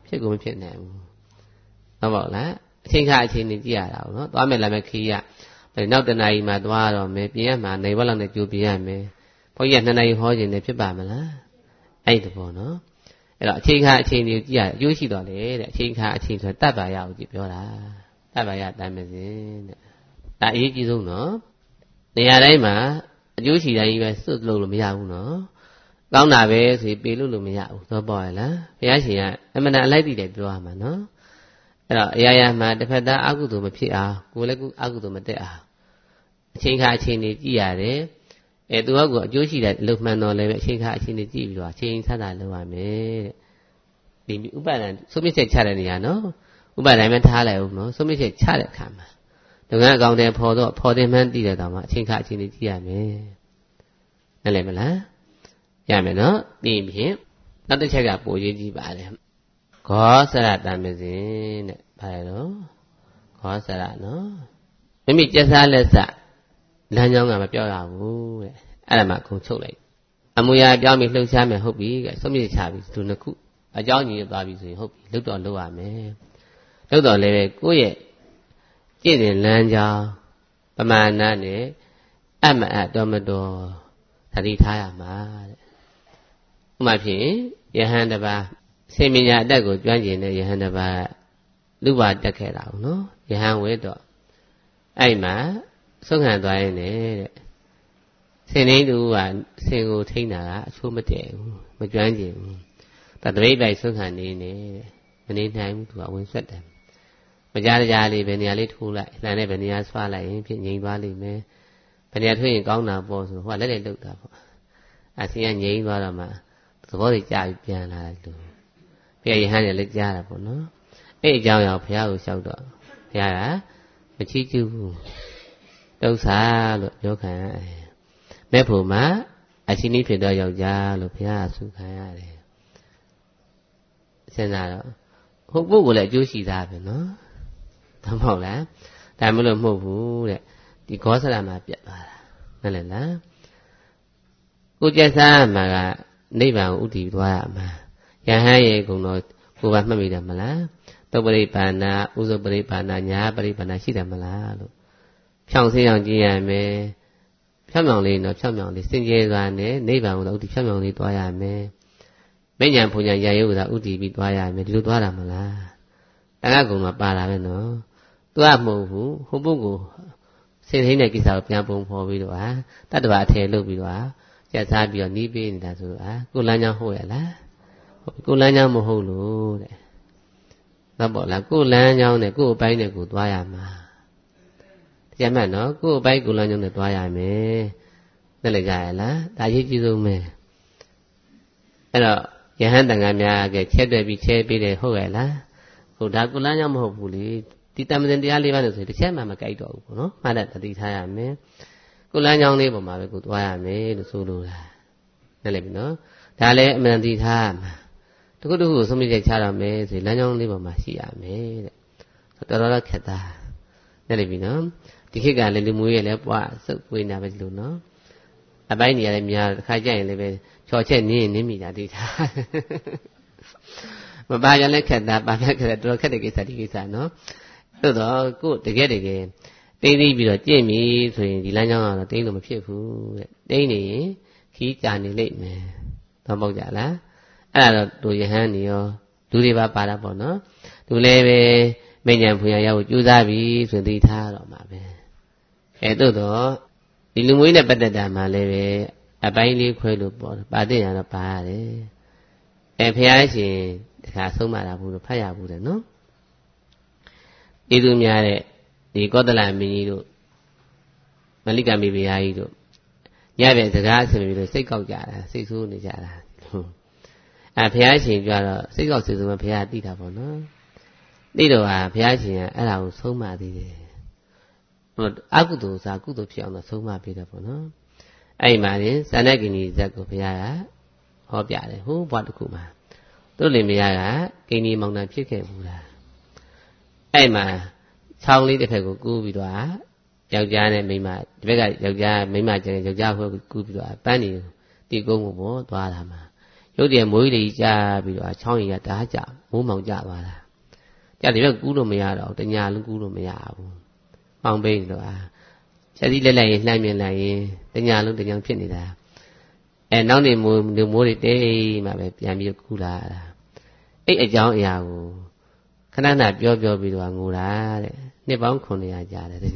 ဖြစ်ကုန်မဖြစ်နိုင်ဘူးဟုတ်ပါလားအချိန်ခါအချိန်နေကြည့်ရတာပေါ့နော်သွားမယ်လာမယ်ခီးရနောက်တနာရီမှသွားတော့မယ်ပြင်ရမှာနေဘက်လောက်နဲ့ကြိုပြင်ရမယ်ဘုန်းကြီးက2နာရီဟောခြင်းနဲ့ဖြစ်ပါမလားအဲ့ဒီပေါ့နော်အဲ့တော့အချိန်ခါအချိန်တွေကြည့်ရအကျိုးရှိတော့လေတဲ့အချိန်ခါအချိန်ဆိုတတ်ပါရအောင်ကြည့်ပြောတာတတ်ပါရတမ်းမစင်တဲ့ဒါအရေးကြီးဆုံးနော်နေရာတိုင်းမှာအကျိုးရှိတိုင်းပဲစွတ်လို့မရဘူးနော်ကောင်းတာပဲဆိုပေလို့မရဘူးသဘောပေါက်ရလားဘုရားရှင်ကအမှန်တန်အလိုက်တည်တယ်ပြောရမှာနော်အဲ့တော့အရာရာမှာတစ်ဖက်သားအကုသိုလ်မဖြစ်အောင်ကိုယ်လည်းအကုသိုလ်မတက်အောင်အချိန်ခါအချိန်တွေကြည့်ရတယ်သူကကိုအကျိုးရှိတဲ့အလုပ်မှန်တော့လည်းပဲအချိန်ခါအချိန်တွေကြည့်ပြီးတော့အချိန်ဆန်းတာလုပ်ရမယ်တဲ့ဒီဥပါဒံဆုံးဖြတ်ချက်ချတဲ့နေရာနော်ဥပါဒံပဲထားလိုက်ဦးနော်ဆုံးဖြတ်ချက်ချတဲ့အခါမှာလုပ်ငန်းအကောင်တွေဖော်တင်မှန်းသိတဲ့တောင်မှအချိန်ခါအချိန်တွေကြည့်ရမယ်နားလည်မလားရမယ်နော်ပြီးရင်နောက်တစ်ချက်ကပိုရေးကြည့်ပါတယ်ဂောစရတမဇင်တဲ့ဘာလဲတော့ဂောစရနော်မိမိကျက်စားလက်စလမ်းကြောင်းကမပြောက်ရဘူးတဲ့အဲ့ဒါမှခုံချုပ်လိုက်အမူအရာပြောင်းပြီးလှုပ်ရှားမယ်ဟုတ်ပြီကဆုံးဖြတ်ချပြီသူနှစ်ခုအကြောင်းကြီးသွားပြီဆိုရင်ဟုတ်ပြီလှုပ်တော့လှုပ်ရမယ်လှုပ်တော့လည်းပဲကိုယ့်ရဲ့ကြည့်တဲ့လမ်းကြောင်းပမာဏနဲ့အမအတော်မတော်သတိထားရမှာတဲ့ဥပမာဖြင့်ယဟန်တစ်ပါးစေမညာအတက်ကိုကျွမ်းကျင်တဲ့ယဟန်တစ်ပါးလူပါတက်ခဲ့တာဘူးနော်ယဟန်ဝဲတော့အဲ့မှာဆုံးခံသွားရင်တဲ့စင်နေသူကစင်ကိုထိန်းတာကအချိုးမတည့်ဘူးမကျွမ်းကျင်ဘူးဒါတပိတ်ပိုက်ဆုံးခံနေနေမနေနိုင်ဘူးသူကဝင်ဆက်တယ်မကြားကြလေးပဲနေရာလေးထိုးလိုက်လှန်နဲ့ပဲနေရာဆွားလိုက်ရင်ဖြစ်ငြိမ်သွားလိမ့်မယ်ဘယ်နေရာထွေးရင်ကောင်းတာပေါ့ဆိုဟိုကလက်လက်လုတ်တာပေါ့အစင်ကငြိမ်သွားတော့မှသဘောတွေကြာပြီးပြန်လာတယ်လို့ဘုရားယဟန်လည်းလက်ကြားတာပေါ့နော်အဲ့အကြောင်းရောက်ဘုရားကိုလျှောက်တော့ဘုရားကမချီးကျူးဘူးဒုစာလို့ပြောခံရတယ်မဲ့ဖို့မှာအရှင်ကြီးဖြစ်တော့ယောက်ျားလို့ဘုရားဆုခံရတယ်စဉ်းစားတော့ဟုတ်ပုဂ္ဂိုလ်လည်းအကျိုးရှိသားပဲနော်ဒါမဟုတ်လားဒါမလို့မဟုတ်ဘူးတဲ့ဒီဂောစရမှာပြတ်သွားတာဟုတ်လဲလားကိုကျက်စားမှာကနိဗ္ဗာန်ကိုဥတည်သွားရမှာယဟန်ရဲ့ဂုဏ်တော်ကိုပါမှတ်မိတယ်မလားသုပ္ပရိပါဏဥဇုပရိပါဏညာပရိပါဏရှိတယ်မလားလို့ဖြောင်းစင်းအောင်ကြည့်ရမယ်ဖြောင်းဖြောင်းလေးတော့ဖြောင်းဖြောင်းလေးစင်ကြယ်စွာနဲ့နိဗ္ဗာန်ကိုဥတည်ဖြောင်းဖြောင်းလေးသွားရမယ်မဉ္ဇဉ်ဘုံညာရာယုကဥတည်ပြီးသွားရမယ်ဒီလိုသွားတာမလားတန်ခါကုံမှာပါလာပဲနော်သူကမဟုတ်ဘူးဟိုပုဂ္ဂိုလ်စင်ထိန်တဲ့ကိစ္စကိုပြန်ပုံဖော်ပြီးတော့တတ္တဝအထည်လုပ်ပြီးတော့ကျက်စားပြီးတော့နီးပေးနေတာဆိုတော့ကိုလမ်းကြောင်းဟုတ်ရလားကိုလမ်းကြောင်းမဟုတ်လို့တဲ့တော့ပေါ့လားကိုလမ်းကြောင်းနဲ့ကိုအပိုင်းနဲ့ကိုသွားရမှာတရားမှတ်နော်ကိုအပိုင်းကိုလမ်းကြောင်းနဲ့သွားရမယ်သိလိုက်ကြရလားဒါအရေးကြီးဆုံးပဲအဲ့တော့ယဟန်တန်ခါများကချက်တွဲပြီးချဲပေးတယ်ဟုတ်ရဲ့လားဟိုဒါကိုလမ်းကြောင်းမဟုတ်ဘူးလေဒီတမ္ပဇင်တရားလေးပါလို့ဆိုရင်တစ်ချက်မှမကြိုက်တော့ဘူးပေါ့နော်မှတ်တတိထားရမယ်ကိုလမ်းကြောင်းလေးပေါ်မှာပဲကိုသွားရမယ်လို့ဆိုလိုတာနားလည်ပြီနော်ဒါလည်းအမှန်တည်းထားရမှာတခုတခုဆုံးဖြတ်ချက်ချရမယ်ဆိုရင်လမ်းကြောင်းလေးပေါ်မှာရှိရမယ်တဲ့တော်တော်ခက်တာနားလည်ပြီနော်ဒီခေတ်ကလည်းလူမျိုးရဲ့လည်းပွားစုပ်ပွေးနေပဲလို့နော်အပိုင်းနေရာလည်းများတစ်ခါကြရင်လည်းပဲချော်ချက်နင်းမိတာတိထားမပါရလည်းခက်တာပါပြခက်တယ်တော်တော်ခက်တဲ့ကိစ္စဒီကိစ္စနော်သို့တော့ကိုတကယ်တိမ့်သိပြီးတော့ကြင့်ပြီဆိုရင်ဒီလမ်းကြောင်းကတော့တိမ့်လို့မဖြစ်ဘူးတဲ့တိမ့်နေရင်ခီးကြာနေလိမ့်မယ်တော့ပေါက်ကြလားအဲ့ဒါတော့သူယဟန်နေရောလူတွေပါတာပေါ့နော်သူလည်းပဲမဉ္ဇဉ်ဘုရားရောက်ကြိုးစားပြီဆိုသိထားတော့မှာပဲသို့တော့ဒီလူမျိုးနဲ့ပတ်သက်တာမှလည်းပဲအပိုင်းလေးခွဲလို့ပေါ့ပါတဲ့ရတော့ပါရတယ်ဘုရားရှင်တခါဆုံးမတာဘူးလို့ဖတ်ရဘူးတဲ့နော်ဤသူများတဲ့ဒီကောသလမင်းကြီးတို့မလိကမေဘုရားကြီးတို့ညပဲစကားအဆင်ပြေလို့စိတ်ကောက်ကြတာစိတ်ဆိုးနေကြတာဘုရားရှင်ကြတော့စိတ်ကောက်စိတ်ဆိုးမှဘုရားသိတာပေါ့နော်သိတော့ဘုရားရှင်ကအဲ့ဒါကိုဆုံးမသေးတယ်အကုသိုလ်စားကုသိုလ်ဖြစ်အောင်တော့ဆုံးမပေးတယ်ပေါ့နော်အဲ့မှာရင်ဇာနကိနီဇက်ကိုဘုရားကဟောပြတယ်ဟိုဘွားတစ်ခုမှာသူ့လင်မယားကကိနီမောင်နှံဖြစ်ခဲ့ဘူးလားအဲ့မှာချောင်းလေးတစ်ဖက်ကိုကူးပြီးတော့ယောက်ျားနဲ့မိန်းမဒီဘက်ကယောက်ျားမိန်းမကျန်ယောက်ျားဘက်ကိုကူးပြီးတော့ပန်းနေတီကုန်းကိုပေါ့သွားတာမှာရုပ်တည်းမွေးလေးကြားပြီးတော့ချောင်းရည်ကတအားကြမိုးမောင်ကြသွားတာကြတယ်ပြကူးလို့မရတော့တညာလုံးကူးလို့မရဘူးပေါင်ပိန်းတော့ချက်စီလက်လိုက်ရင်လှမ်းမြင်လိုက်ရင်တညာလုံးတညာဖြစ်နေတာနောက်နေမိုးတွေတိတ်မှပဲပြန်ပြီးကူးလာတာအဲ့အကြောင်းအရာကိုခဏခဏပြောပြီးတော့ငိုတာတဲ့နှစ်ပေါင်း900ကြာတယ်ခဏခဏ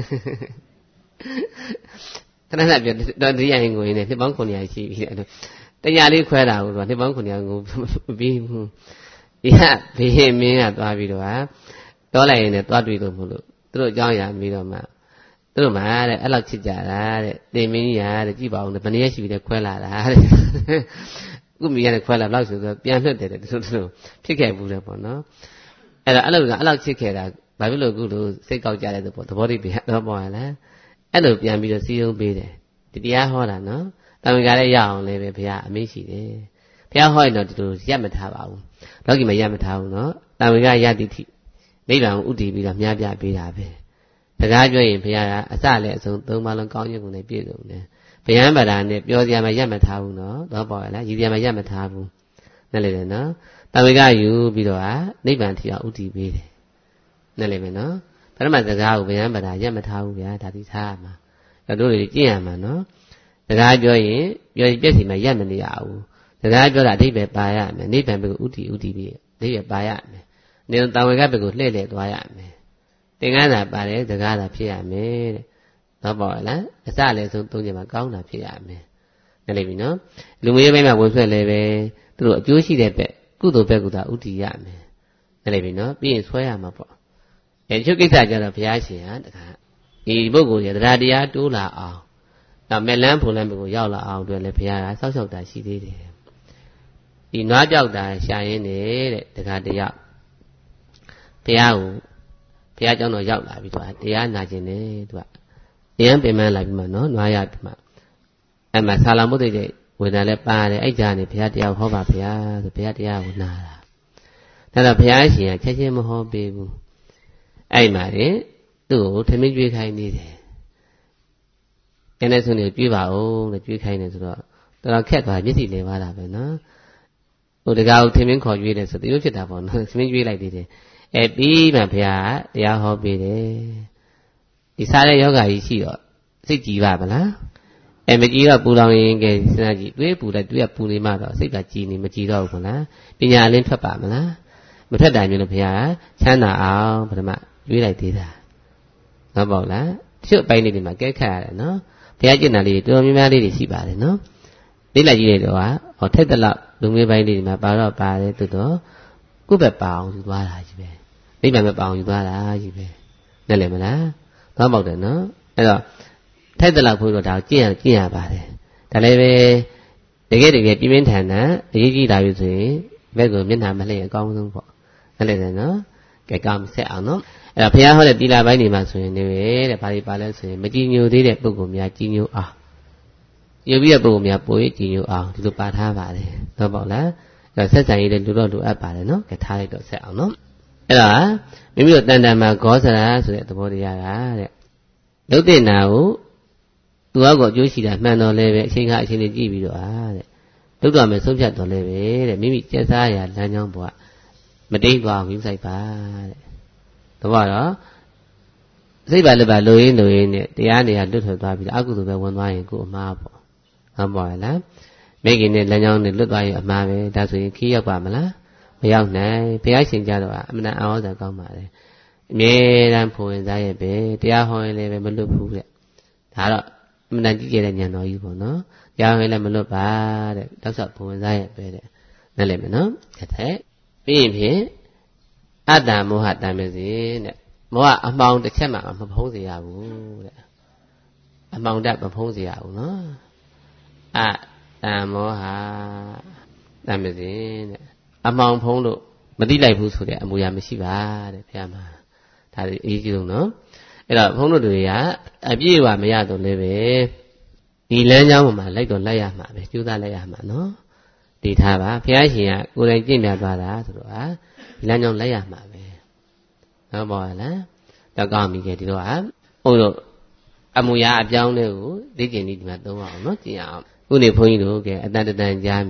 ပြောတော့ဒီရင်ကိုရင်နှစ်ပေါင်း900ရှိပြီတရားလေးခွဲတာကိုနှစ်ပေါင်း900ကိုပြီးဘူးဒီကဘေးမင်းကသွားပြီးတော့တောလိုက်ရင်လည်းသွားတွေ့လို့မလို့သူတို့အကြောင်းအရာပြီးတော့မှသူတို့မှတဲ့အဲ့လောက်ချစ်ကြတာတဲ့တင်မင်းကြီးရတဲ့ကြည့်ပါဦးဘယ်နည်းရှိပြီးလဲခွဲလာတာတဲ့ခုမိရတဲ့ခွဲလာလောက်ဆိုတော့ပြန်လွတ်တယ်တဲ့သူတို့ဖြစ်ခဲ့ဘူးလေပေါ့နော်အဲ့လောက်ချစ်ခဲ့တာဘာဖြစ်လို့ခုလိုစိတ်ကောက်ကြတဲ့သဘောတည်းတော့ပေါ့လားအဲ့လိုပြန်ပြီးတော့စီးရုံးပေးတယ်ဒီတရားဟောတာနော်တာဝန်ကလည်းရအောင်လည်းပဲဘုရားအမိန့်ရှိတယ်ဘုရားဟောရင်တော့ဒီလိုရက်မထားပါဘူးလောကီမှာရက်မထားဘူးနော်တာဝန်ကရတိတိနိဗ္ဗာန်ကိုဥတည်ပြီးတော့မြားပြပေးတာပဲစကားပြောရင်ဘုရားကအစလည်းအဆုံး၃ပါးလုံးကောင်းခြင်းကိုလည်းပြည့်စုံတယ်ဘုရားဗလာနဲ့ပြောစရာမှရက်မထားဘူးနော်တော့ပေါ့လားရည်စရာမှရက်မထားဘူးနဲ့လေနော်တာဝန်ကယူပြီးတော့နိဗ္ဗာန်ထီအောင်ဥတည်ပေးတယ်နဲ့လေမယ်နော်ပထမစကားကိုဘုရားဗလာရက်မထားဘူးဗျာဒါတိထားရမှာတို့တွေကျင့်ရမှာနော်စကားပြောရင်ပြည့်စီမှရက်မနေရဘူးစကားပြောတာအဓိပ္ပာယ်ပါရမယ်နိဗ္ဗာန်ဘက်ကိုဥတည်ပြီးအဓိပ္ပာယ်ပါရမယ်နေတာဝန်ကဘက်ကိုလှည့်သွားရမယ်သင်္ကန်းသာပါတယ်စကားသာဖြစ်ရမယ်တဲ့တော့ပေါ့လားအစလည်းဆုံးသုံးချက်မှာကောင်းတာဖြစ်ရမယ်နားလည်ပြီနော်လူမျိုးပိုင်းမှာဝင်ဆွဲလည်းပဲသူတို့အကျိုးရှိတဲ့ဘက်ကုသိုလ်ဘက်ကသာဥတည်ရမယ်နားလည်ပြီနော်ပြီးရင်ဆွဲရမှာပေါ့ချုပ်ကိစ္စကြတော့ဘုရားရှင်ဟာတခါဒီပုဂ္ဂိုလ်ရဲ့တရားတိုးလာအောင်နောက်မဲ့လန်းဖုန်လန်းဘက်ကိုရောက်လာအောင်အတွက်လည်းဘုရားကစောင့်ရှောက်တာရှိသေးတယ်ဒီနွားပြောက်တာရှာရင်းနေတဲ့တခါတယောက်ဘုရားကျောင်းတော်ရောက်လာပြီးတော့တရားနာကျင်တယ်သူကတရားပင်မလာပြီးမှနော်နွားရပြီးမှအဲ့မှာဆာလမုတ်တဲ့ဝေဒနာလည်းပါတယ်အဲ့ကြားနေဘုရားတရားဟောပါဘုရားဆိုဘုရားတရားကိုနာတာဒါတော့ဘုရားရှင်ကချက်ချင်းမဟောပေးဘူးအဲ့မှာလေသူ့ကိုထမင်းကျွေးခိုင်းနေတယ်ကျန်တဲ့ဆုံးတွေကျွေးပါဦးလို့ကျွေးခိုင်းတယ်ဆိုတော့တော်ခက်သွားမျက်စိလည်သွားတာပဲနော်ဟိုတကားကိုထမင်းခေါ်ကျွေးတယ်ဆိုတရုပ်ဖြစ်တာပေါ့နော်ထမင်းကျွေးလိုက်သေးတယ်ပြီးမှဘုရားတရားဟောပေးတယ်ဒီစားတဲ့ယောဂကြီးရှိတော့စိတ်ကြည်ပါမလားမကြည်တော့ပူလောင်ရင်ကဲစဉ်းစားကြည့်တွေးပူလိုက်တွေးပူနေမှတော့စိတ်ကကြည်နေမကြည်တော့ဘူးမလားပညာအလင်းထွက်ပါမလားမထွက်တာမျိုးလို့ဘုရားချမ်းသာအောင်ပထမရွေးလိုက်သေးတာနော်ပေါ့လားတချို့အပိုင်းလေးတွေမှာကဲခတ်ရတယ်နော်ဘုရားကျင့်တာလေးတော်များများလေးတွေရှိပါတယ်နော်လေးလိုက်ကြည့်လိုက်တော့ဟောထက်တလောက်လူမျိုးပိုင်းလေးတွေမှာပါတော့ပါတယ်သို့တော့ကိုယ့်ဘက်ပါအောင်ယူသွားတာကြီးပဲနိဗ္ဗာန်ပဲပါအောင်ယူသွားတာကြီးပဲနဲ့လေမလားသောပေါက်တယ်နော်အဲ့တော့ထိုက်တလောက်ဖို့တော့ဒါကျင့်ရပါတယ်ဒါလည်းပဲတကယ်ပြင်းပြင်းထန်ထန်အရေးကြီးတာပြီဆိုရင်ဘက်ကိုမျက်နှာမလှည့်အကောင်းဆုံးပေါ့နဲ့လေနော်ကဲကောင်းဆက်အောင်နော်အဲ့တော့ဘုရားဟောတဲ့သီလပိုင်းတွေမှာဆိုရင်လည်းတဲ့ဘာတွေပါလဲဆိုရင်မကြည်ညိုသေးတဲ့ပုဂ္ဂိုလ်များကြည်ညိုအောင်ကြည်ပြီးတဲ့ပုဂ္ဂိုလ်များပို၍ကြည်ညိုအောင်ဒီလိုပါထားပါတယ်တော့ပေါ့လားအဲ့တော့ဆက်ဆံရေးလည်းလူတော့လူအပ်ပါတယ်နော်ကဲထားလိုက်တော့ဆက်အောင်နော်အဲ့ဒါမိမိတို့တန်တန်မှာဂောစရာဆိုတဲ့သဘောတရားကတဲ့လုတ်တဲ့နာကိုသူ့အောက်ကိုအကျိုးရှိတာမှန်တော်လဲပဲအချိန်ကြီးကြည့်ပြီးတော့တဲ့လုတ်တော်မယ်ဆုံးဖြတ်တော်လဲပဲတဲ့မိမိကျက်စားရာလမ်းကြောင်းပေါ်မတိတ်သွားဘူးစိုက်ပါတဲ့တော့စိတ်ပါလက်ပါလိုရင်းနဲ့တရားနေရာလွတ်ထွက်သွားပြီးအကုသိုလ်ပဲဝင်သွားရင်ကိုယ်အမှားပေါ့ဟုတ်ပါလားမိခင်နဲ့လမ်းကြောင်းနဲ့လွတ်သွားရင်အမှားပဲဒါဆိုရင်ခီးရောက်ပါမလားမရောက်နိုင်ဘုရားရှင်ကြတော့အမှန်အောသာကောင်းပါလေအမြဲတမ်းဖွင့်စားရဲ့ပဲတရားဟောရင်လည်းပဲမလွတ်ဘူးတဲ့ဒါတော့အမှန်ကြည့်ကြတဲ့ဉာဏ်တော်ကြီးပေါ့နော်တရားဟောရင်လည်းမလွတ်ပါတဲ့တောက်ဆောက်ဖွင့်စားရဲ့ပဲတဲ့နားလည်မယ်နော်ခက်တဲ့ပြီးရင်ဖြင့်အတ္တမောဟတံမစေတဲ့မောဟအမှောင်တစ်ချက်မှမဖုံးစေရဘူးတဲ့အမှောင်တတ်မဖုံးစေရဘူးနော်အတ္တမောဟတံမစေတဲ့အမှောင်ဖုံးလို့မသိလိုက်ဘူးဆိုတဲ့အမူအရာမရှိပါတဲ့ဘုရားမှာဒါအရေးကြီးဆုံးနော်အဲ့တော့ဘုန်းတို့တွေကအပြည့်အဝမရတော့လည်းပဲဒီလမ်းကြောင်းပေါ်မှာလိုက်တော့လိုက်ရမှာပဲကြိုးစားလိုက်ရမှာနော်ဒီထားပါဘုရားရှင်ကကိုယ်တိုင်ကြင့်ပြသွားတာဆိုတော့ဒီလမ်းကြောင်းလိုက်ရမှာပဲဟုတ်ပါလားတော့ကောင်းပြီကဲဒီတော့ဟိုတို့အမူအရာအပြောင်းလေးကိုသိကျင်ဒီမှာသုံးအောင်နော်ကြည့်အောင်ခုနေဘုန်းကြီးတို့ကဲအတန်တန်ကြားမယ်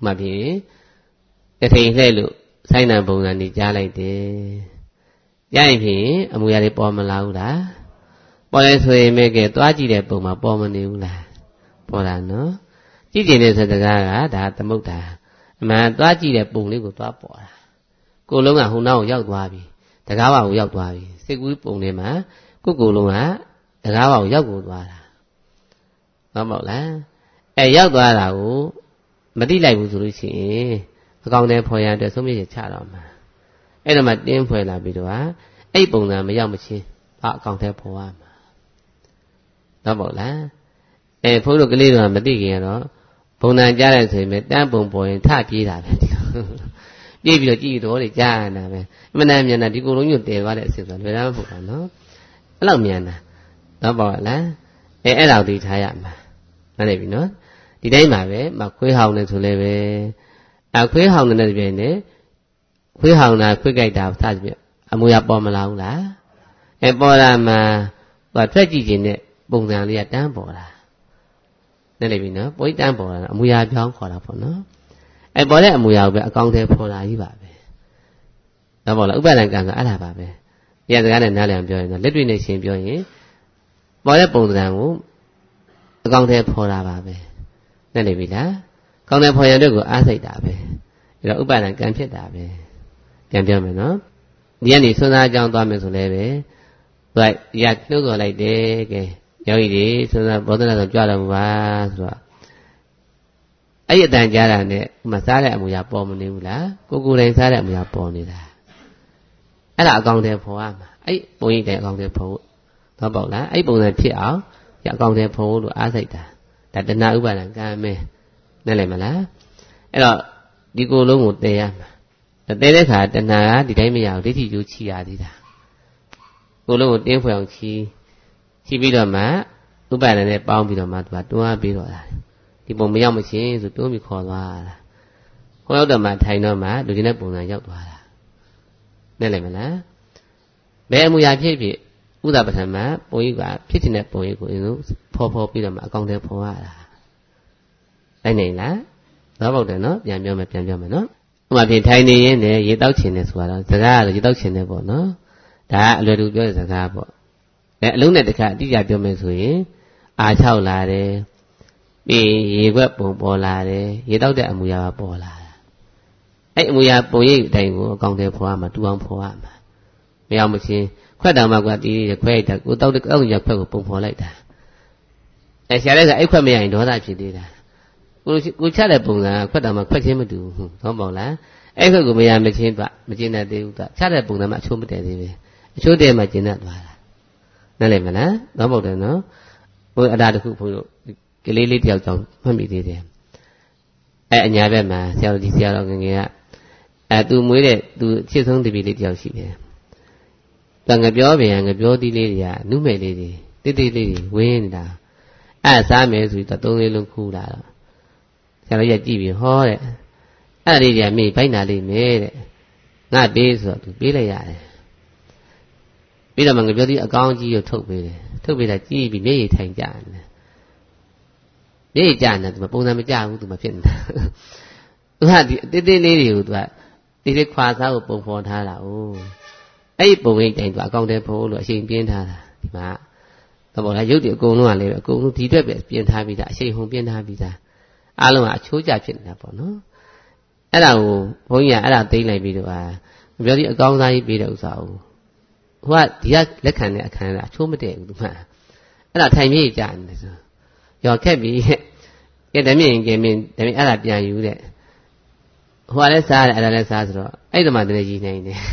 မှဖြင့်တထိန်လှဲ့လို့ဆိုင်နံပုံစံကြီးကြားလိုက်တယ်ကြားရင်ဖြင့်အမူအရာတွေပေါ်မလာဘူးလားပေါ်လဲဆိုရင်မဲ့ကဲသွားကြည့်တဲ့ပုံမှာပေါ်မနေဘူးလားပေါ်တာနော်ကြည့်ကျင်တဲ့စကားကဒါသမုဒ္ဒါအမှန်သွားကြည့်တဲ့ပုံလေးကိုသွားပေါ်တာကိုယ်လုံးကဟိုနောက်ကိုရောက်သွားပြီတကားဝကိုရောက်သွားပြီစိတ်ကူးပုံလေးမှာကိုယ်လုံးကတကားဝကိုရောက်ကိုသွားတာဟုတ်မဟုတ်လားရောက်သွားတာကိုမသိလိုက်ဘူးဆိုလို့ရှိရင်အကောင်ထဲဖော်ရတဲ့ဆုံးဖြတ်ချက်ချတော့မှာအဲ့တော့မှတင်းဖွဲ့လာပြီးတော့အဲ့ပုံစံမရောက်မချင်းအကောင်ထဲဖော်ရမှာဟုတ်မဟုတ်လားဘုန်းတို့ကလေးတွေကမသိခင်ကတော့ဘုံတန်ကြားတယ်ဆိုရင်တန်းပုံပေါ်ရင်ထပြေးတာပဲပြေးပြီးတော့ကြည့်တော့လေကြားရတာပဲအမှန်တမ်းမြန်တာဒီကိုယ်လုံးညွတ်တယ်သွားတဲ့အစစ်ဆိုလွယ်တာမဟုတ်ဘူးနော်အဲ့လောက်မြန်တာဟုတ်ပါလားအဲ့လောက်သိထားရမှာနားလည်ပြီနော်ဒီတိုင်းမှာပဲမခွေးဟောင်းနေဆိုလည်းပဲခွေးဟောင်းနေတဲ့ပြင်နဲ့ခွေးဟောင်းတာခွေးကြိုက်တာစသဖြင့်အမူအရာပေါ်မလာဘူးလားပေါ်လာမှထွက်ကြည့်ခြင်းနဲ့ပုံစံလေးကတန်းပေါ်လာနားလည်ပြီနော်ပွိတန်းပေါ်လာအမူအရာပြောင်းခေါ်တာပေါ့နော်ပေါ်တဲ့အမူအရာကိုပဲအကောင့်ထဲပေါ်လာကြီးပါပဲဒါပေါ့လားဥပါဒံကံဆိုအဲ့ဒါပါပဲဒီစကားနဲ့နားလည်အောင်ပြောရင်လက်တွေ့နဲ့ရှင်းပြောရင်ပေါ်တဲ့ပုံစံကိုအကောင့်ထဲပေါ်လာပါပဲနားလည်ပြီလားကောင်းတဲ့ဖော်ရတဲ့ကိုအားစိတ်တာပဲအဲ့တော့ဥပါဒံကံဖြစ်တာပဲပြန်ပြောမယ်နော်ဒီကနေဆွမ်းစားအကြောင်းသွားမယ်ဆိုလည်းပဲသူကရနှုတ်တော်လိုက်တယ်ကဲယောဂီတွေဆွမ်းစားဘောဓနာဆိုကြွတော်မူပါဆိုတော့အဲ့ဒီအတန်ကြားတာနဲ့ဥမာစားတဲ့အမူအရာပေါ်မနေဘူးလားကိုယ်တိုင်စားတဲ့အမူအရာပေါ်နေတာအဲ့ဒါအကောင်တွေဖော်ရမှာအဲ့ပုံရိပ်တဲ့အကောင်တွေဖော်ဖို့တော့ပေါ့လားအဲ့ပုံစံဖြစ်အောင်အကောင်တွေဖော်ဖို့လို့အားစိတ်တာဒါတဏှာဥပါဒံကံမဲနားလည်မလားအဲ့တော့ဒီကိုယ်လုံးကိုတည်ရမှာတည်တဲ့ခါတဏှာကဒီတိုင်းမရဘူးဒိဋ္ဌိကျိုးချီရသေးတာကိုယ်လုံးကိုတင်းဖွယ်အောင်ချီပြီးတော့မှဥပါဒံနဲ့ပေါင်းပြီးတော့မှသူကတွန်းအားပြီးတော့တာဒီပုံမရောက်မချင်းဆိုတွန်းပြီးခေါ်သွားတာဟောရောက်တော့မှထိုင်တော့မှလူချင်းတဲ့ပုံစံရောက်သွားတာနားလည်မလားဘယ်အမူအရာဖြစ်ဖြစ်ဥဒ္ဒပဋ္ဌာန်မှာပုံရိပ်ကဖြစ်တဲ့ပုံရိပ်ကိုအင်းဆုံးဖော်ပြီးတော့မှအကောင်ထဲဖော်ရတာနိုင်နိုင်လားတော့ပေါ့တယ်နော်ပြန်ပြောမယ်နော်ဥပမာဖြင့်ထိုင်နေရင်လည်းရေတောက်ချင်တယ်ဆိုတာတော့စကားကတော့ရေတောက်ချင်တယ်ပေါ့နော်ဒါကအလွယ်တူပြောတဲ့စကားပေါ့အလုံးနဲ့တခါအတိအကျပြောမယ်ဆိုရင်အာ၆လာတယ်ပြီးရေခွက်ပုံပေါ်လာတယ်ရေတောက်တဲ့အမူအရာပေါ်လာတာအဲ့အမူအရာပုံရိပ်အတိုင်းကိုအကောင်ထဲဖော်ရမှာတူအောင်ဖော်ရမှာမရောက်မချင်းခွက်တောင်မှကွာတီးခွဲလိုက်တာကိုတောက်ရခွက်ကိုပုံဖော်လိုက်တာဆရာလေးကအဲ့ခွက်မရရင်ဒေါသဖြစ်သေးတာကိုချတဲ့ပုံစံခွက်တောင်မှခွက်ချင်းမတူဘူးဟုတ်ပါလားအဲ့ခွက်ကိုမရမချင်းသွားမကျင်တတ်သေးဘူးသွားချတဲ့ပုံစံမှအချိုးမတည့်သေးပဲအချိုးတည့်မှကျင်တတ်သွားတာနားလည်မလားတော့ပေါ့တယ်နော်ဘုရားအတားတစ်ခုဘုန်းကြီးကလေးလေးတယောက်ကြောင့်မှတ်မိသေးတယ်အညာဘက်မှာဆရာတော်ငငယ်ကသူမွေးတဲ့သူအချစ်ဆုံးတပည့်လေးတယောက်ရှိတယ်ငပြောပြန်ငပြောသီးလေးတွေကနုမဲ့လေးတွေတိတိလေးတွေဝင်းနေတာစားမယ်ဆိုပြီးတော့သုံးလေးလုံးခူးလာတော့ဆရာတော်ကြီးကြည့်ပြီးဟောတဲ့အဲ့ဒီကြီးမေးဘိုက်နာလေးမဲတဲ့ငါပေးဆိုတော့သူပေးလိုက်ရတယ်ပြီးတော့ငပြောသီးအကောင်းကြီးကိုထုတ်ပေးတယ်ထုတ်ပေးတာကြည့်ပြီးမျက်ရည်ထိုင်ကြတယ်မျက်ရည်ကျနေတယ်သူပုံစံမကျဘူးသူမဖြစ်နေတာသူကဒီတိတိလေးတွေကိုသူကဒီလေးခွာစားကိုပုံဖော်ထားတာ哦အဲ့ဒီပုံရိပ်တိုင်းသူအကောင့်ထဲဖို့လို့အချိန်ပြင်းထားတာဒီမှာတော့ဘောလားရုပ်တွေအကုန်လုံးကလည်းအကုန်လုံးဒီအတွက်ပဲပြင်ထားပြီးသားအချိန်ဟုန်ပြင်ထားပြီးသားအားလုံးကအချိုးကျဖြစ်နေတာပေါ့နော်အဲ့ဒါကိုဘုန်းကြီးကအဲ့ဒါသိမ့်လိုက်ပြီးတော့ပြောဒီအကောင်းစားကြီးပေးတဲ့ဥစ္စာကိုဟိုကဒီကလက်ခံတဲ့အခန်းကအချိုးမတည့်ဘူးသူမှအဲ့ဒါထိုင်မြေးကြနေတယ်ဆိုရောခက်ပြီးကဲတမင်းကဲမင်းဒါပေမဲ့အဲ့ဒါပြန်ယူတဲ့ဟိုကလည်းစားတယ်အဲ့ဒါလည်းစားဆိုတော့အဲ့ဒီမှာတည်းရည်နိုင်တယ်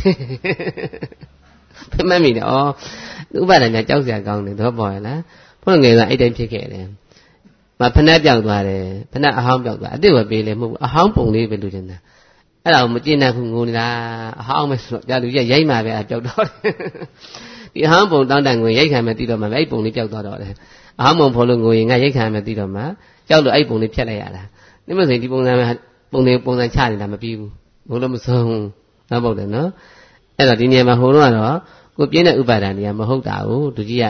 မှတ်မိတယ်ဩဥပါဒဏ်များကြောက်စရာကောင်းတယ်တော့ပေါ်ရလားဘုန်းငယ်ကအဲ့တိုင်းဖြစ်ခဲ့တယ်မဖဏပြောက်သွားတယ်ဖဏအဟောင်းပြောက်သွားအစ်စ်ဝယ်ပေးလေမဟုတ်ဘူးအဟောင်းပုံလေးပဲလူတင်တာအဲ့ဒါကိုမကျင်တတ်ဘူးငိုနေတာအဟောင်းပဲဆိုတော့ကြာလူကြီးရိုက်မှပဲပြောက်တော့တယ်ဒီအဟောင်းပုံတောင်းတန်ကိုရိုက်ခံမယ်တီးတော့မှအဲ့ပုံလေးပြောက်သွားတော့တယ်အဟောင်းပုံဖော်လို့ငိုရင်ငါရိုက်ခံမယ်တီးတော့မှကြောက်လို့အဲ့ပုံလေးဖြတ်လိုက်ရတာဒီမဆိုရင်ဒီပုံစံပုံစံချနေတာမပြီးဘူးဘုလို့မဆုံးတော့ပေါ့တယ်နော်အဲ့တော့ဒီနေရာမှာဟိုတော့ကိုပြင်းတဲ့ဥပါဒဏ်တွေကမဟုတ်တာကိုသူကြီးက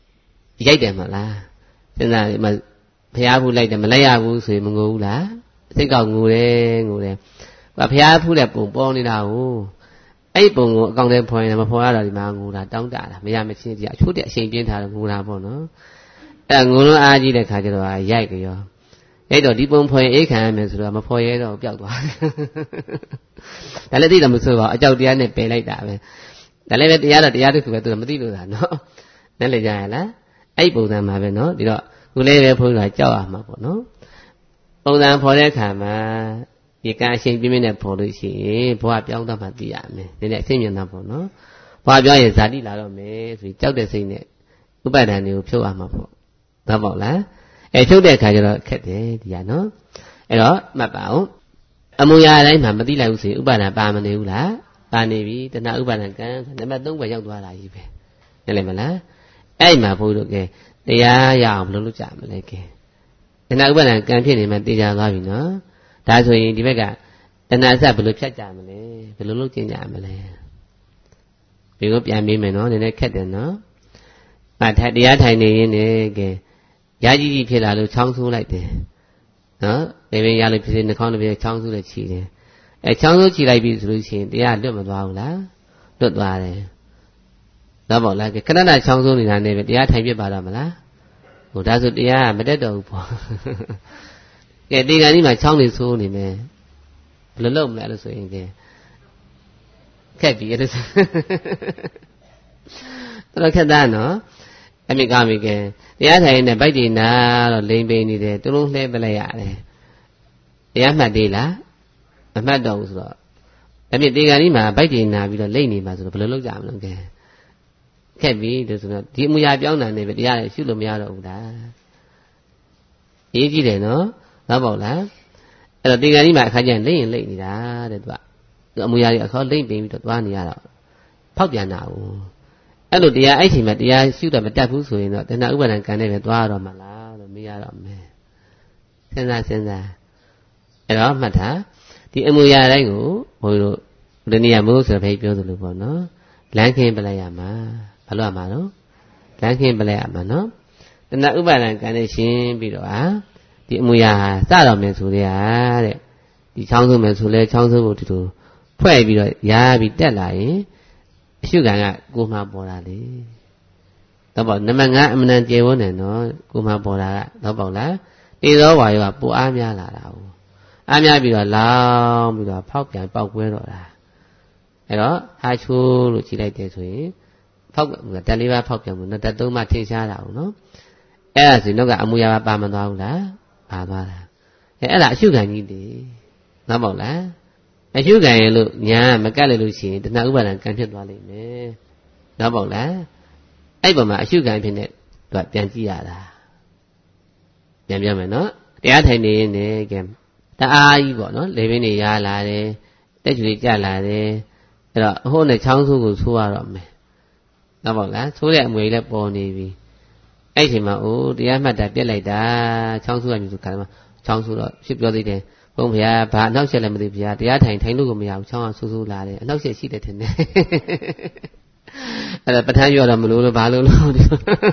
ရိုက်တယ်မလားစဉ်းစားမှဖျားဘူးလိုက်တယ်မလိုက်ရဘူးဆိုရင်မငိုဘူးလားစိတ်ကောက်ငိုတယ်ဘုရားဖူးတဲ့ပုံပေါ်နေတာကိုအဲ့ပုံကိုအကောင်ထဲဖော်ရင်မဖော်ရတော့ဒီမှာငိုတာတောင်းတတာမရမချင်းပြအချို့တဲ့အချိန်ပြင်းထားတော့ငိုတာပေါ့နော်အဲ့ငိုလုံးအားကြီးတဲ့ခါကျတော့ရိုက်ကြောအဲ့တော့ဒီပုံဖော်ရင်အိတ်ခံရမယ်ဆိုတော့မဖော်ရဲတော့ပျောက်သွားတယ်ဒါလည်းသိတယ်မဆိုပါအကြောက်တရားနဲ့ပယ်လိုက်တာပဲဒါလည်းပဲတရားတစ်ခုပဲသူကမသိလို့သာနော်နားလည်ကြရလားအဲ့ပုံစံမှာပဲနော်ဒီတော့ခုလေးပဲဘုရားကြောက်ရမှာပေါ့နော်ပုံစံဖော်တဲ့အခါမှာဒီကအချိန်ပြင်းပြင်းနဲ့ဖော်လို့ရှိရင်ဘဝပြောင်းသွားမှသိရမယ်နည်းနည်းအစိမ့်မြင်တာပေါ့နော်ဘဝပြောင်းရင်ဇာတိလာတော့မယ်ဆိုပြီးကြောက်တဲ့စိတ်နဲ့ဥပါဒဏ်တွေကိုဖြုတ်ရမှာပေါ့သဘောပေါက်လားဖြုတ်တဲ့အခါကျတော့ခက်တယ်ဒီကနော်အဲ့တော့မှတ်ပါအောင်အမူအရာတိုင်းမှာမသိလိုက်ဘူးဆိုရင်ဥပါဒဏ်ပါမနေဘူးလားပါနေပြီတဏှာဥပါဒဏ်ကံနံပါတ်3ပဲရောက်သွားတာကြီးပဲနားလည်မလားအဲ့မှာဘုရားတို့ကတရားရအောင်ဘယ်လိုလုပ်ကြမလဲကဲတဏှာဥပါဒဏ်ကံဖြစ်နေမှသိကြသွားပြီနော်ဒါဆိုရင်ဒီဘက်ကတဏှာစဘယ်လိုဖြတ်ကြမလဲဘယ်လိုလုပ်ကျင့်ကြမလဲဒီကိုပြန်ပြီးမယ်နော်နည်းနည်းခက်တယ်နော်တရားထိုင်နေရင်လည်းကဲရာကြီးကြီးဖြစ်လာလို့ချောင်းဆိုးလိုက်တယ်နော်နေပင်ရလို့ဖြစ်နေနှာခေါင်းတစ်ပြဲချောင်းဆိုးလည်းချီတယ်ချောင်းဆိုးချီလိုက်ပြီဆိုလို့ရှိရင်တရားလွတ်မသွားဘူးလားလွတ်သွားတယ်တော့ပေါ့လားခဏခဏချောင်းဆိုးနေတာနဲ့ပဲတရားထိုင်ပြပါတော့မလားဟိုဒါဆိုတရားမတက်တော့ဘူးပေါ့ကဲဒီကနေ့မှချောင်းနေဆိုးနေမယ်ဘယ်လိုလုပ်မလဲလို့ဆိုရင်ကဲခက်ပြီအဲ့ဒါတော့ခက်သားနော်အမိကမိကဲတရားထိုင်နေဗိုက်တွေနာတော့လိမ်ပိန်နေတယ်သူလုံးလှဲပလိုက်ရတယ်တရားမှတ်သေးလားမမှတ်တော့ဘူးဆိုတော့အမိဒီကနေ့မှဗိုက်တွေနာပြီးတော့လိမ့်နေမှာဆိုတော့ဘယ်လိုလုပ်ကြမလဲကဲခက်ပြီလို့ဆိုတော့ဒီအမူအရာပြောင်းတာနေပဲတရားရှုလို့မရတော့ဘူးလားရေးကြည့်တယ်နော်ဟုတ်ပါ့လားအဲ့တော့ဒီကနေ့မှအခါကျရင်လိမ့်ရင်လိမ့်နေတာတဲ့သူကအမူအရာတွေအခါလိမ့်ပိန်ပြီးတော့သွားနေရတော့ဖောက်ပြန်တာဘူးအဲ့လိုတရားအဲ့ချိန်မှာတရားရှုတော့မတတ်ဘူးဆိုရင်တော့တဏှာဥပါဒံကံနဲ့ပဲသွားရတော့မှာလားလို့မေးရတော့မယ်စဉ်းစားအဲ့တော့မှတ်တာဒီအမူအရာတိုင်းကိုဘုန်းကြီးတို့ဒီနေရာမို့ဆိုတော့ပြောသလိုပေါ့နော်လမ်းခင်းပလိုက်ရမှာဘာလို့ရမှာတော့လမ်းခင်းပလိုက်ရမှာနော်တဏှာဥပါဒံကံနဲ့ရှင်းပြီးတော့ဒီအမူအရာစတော့မယ်ဆိုတဲ့ဒီချောင်းစုမယ်ဆိုလဲချောင်းစုဖို့ဒီလိုဖွဲ့ပြီးတော့ရာပြီးတက်လာရင်အရှုခံကကိုမှပေါ်တာလေတော့ပေါ့နံပါတ်5အမှန်တန်ကျေဝန်းတယ်နော်ကိုမှပေါ်တာကတော့ပေါ့လားတေသောဝါယောကပူအားများလာတာဟုတ်အားများပြီးတော့လောင်းပြီးတော့ဖောက်ပြန်ပေါက်ကွဲတော့တာအဲ့တော့ဟာချိုးလို့ကြည့်လိုက်တယ်ဆိုရင်ဖောက်ဓာတ်၄ပါးဖောက်ပြန်မှုနော်ဓာတ်၃ပါးထင်ရှားတာဟုတ်နော်အဲ့ဒါဆိုရင်တော့ကအမူအရာပါမသွားဘူးလားပါသွားတာအဲ့ဒါအရှုခံကြီးလေနော်ပေါ့လားအရှုခံရလို့ညာမကတ်လိုက်လို့ရှိရင်တဏှာဥပါဒံကံဖြစ်သွားလိမ့်မယ်နော်ပေါ့လားအဲ့ပေါ်မှာအရှုခံဖြစ်နေသူကပြန်ကြည့်ရတာပြန်ပြောမယ်နော်တရားထိုင်နေရင်လည်းကဲတအားကြီးပေါ့နော်လေပင်တွေရလာတယ်တက်ချူတွေကျလာတယ်အဲ့တော့အဟိုးနဲ့ချောင်းဆိုးကိုဆိုးရတော့မယ်နော်ပေါ့လားဆိုးတဲ့အမွေလည်းပေါ်နေပြီအဲ့ချိန်မှာအိုးတရားမှတ်တာပြက်လိုက်တာချောင်းဆိုးရမျိုးဆိုခါမှာချောင်းဆိုးတော့ဖြစ်ပြောသေးတယ်ဘုန်းဘုရားဘာအနောက်ချက်လည်းမသိဘုရားတရားထိုင်လို့ကိုမရဘူးချောင်းအောင်ဆူဆူလာတယ်အနောက်ချက်ရှိတယ်ထင်တယ်အဲ့ဒါပဋ္ဌာန်းရောတော့မလို့ဘာလို့လို့ဒါ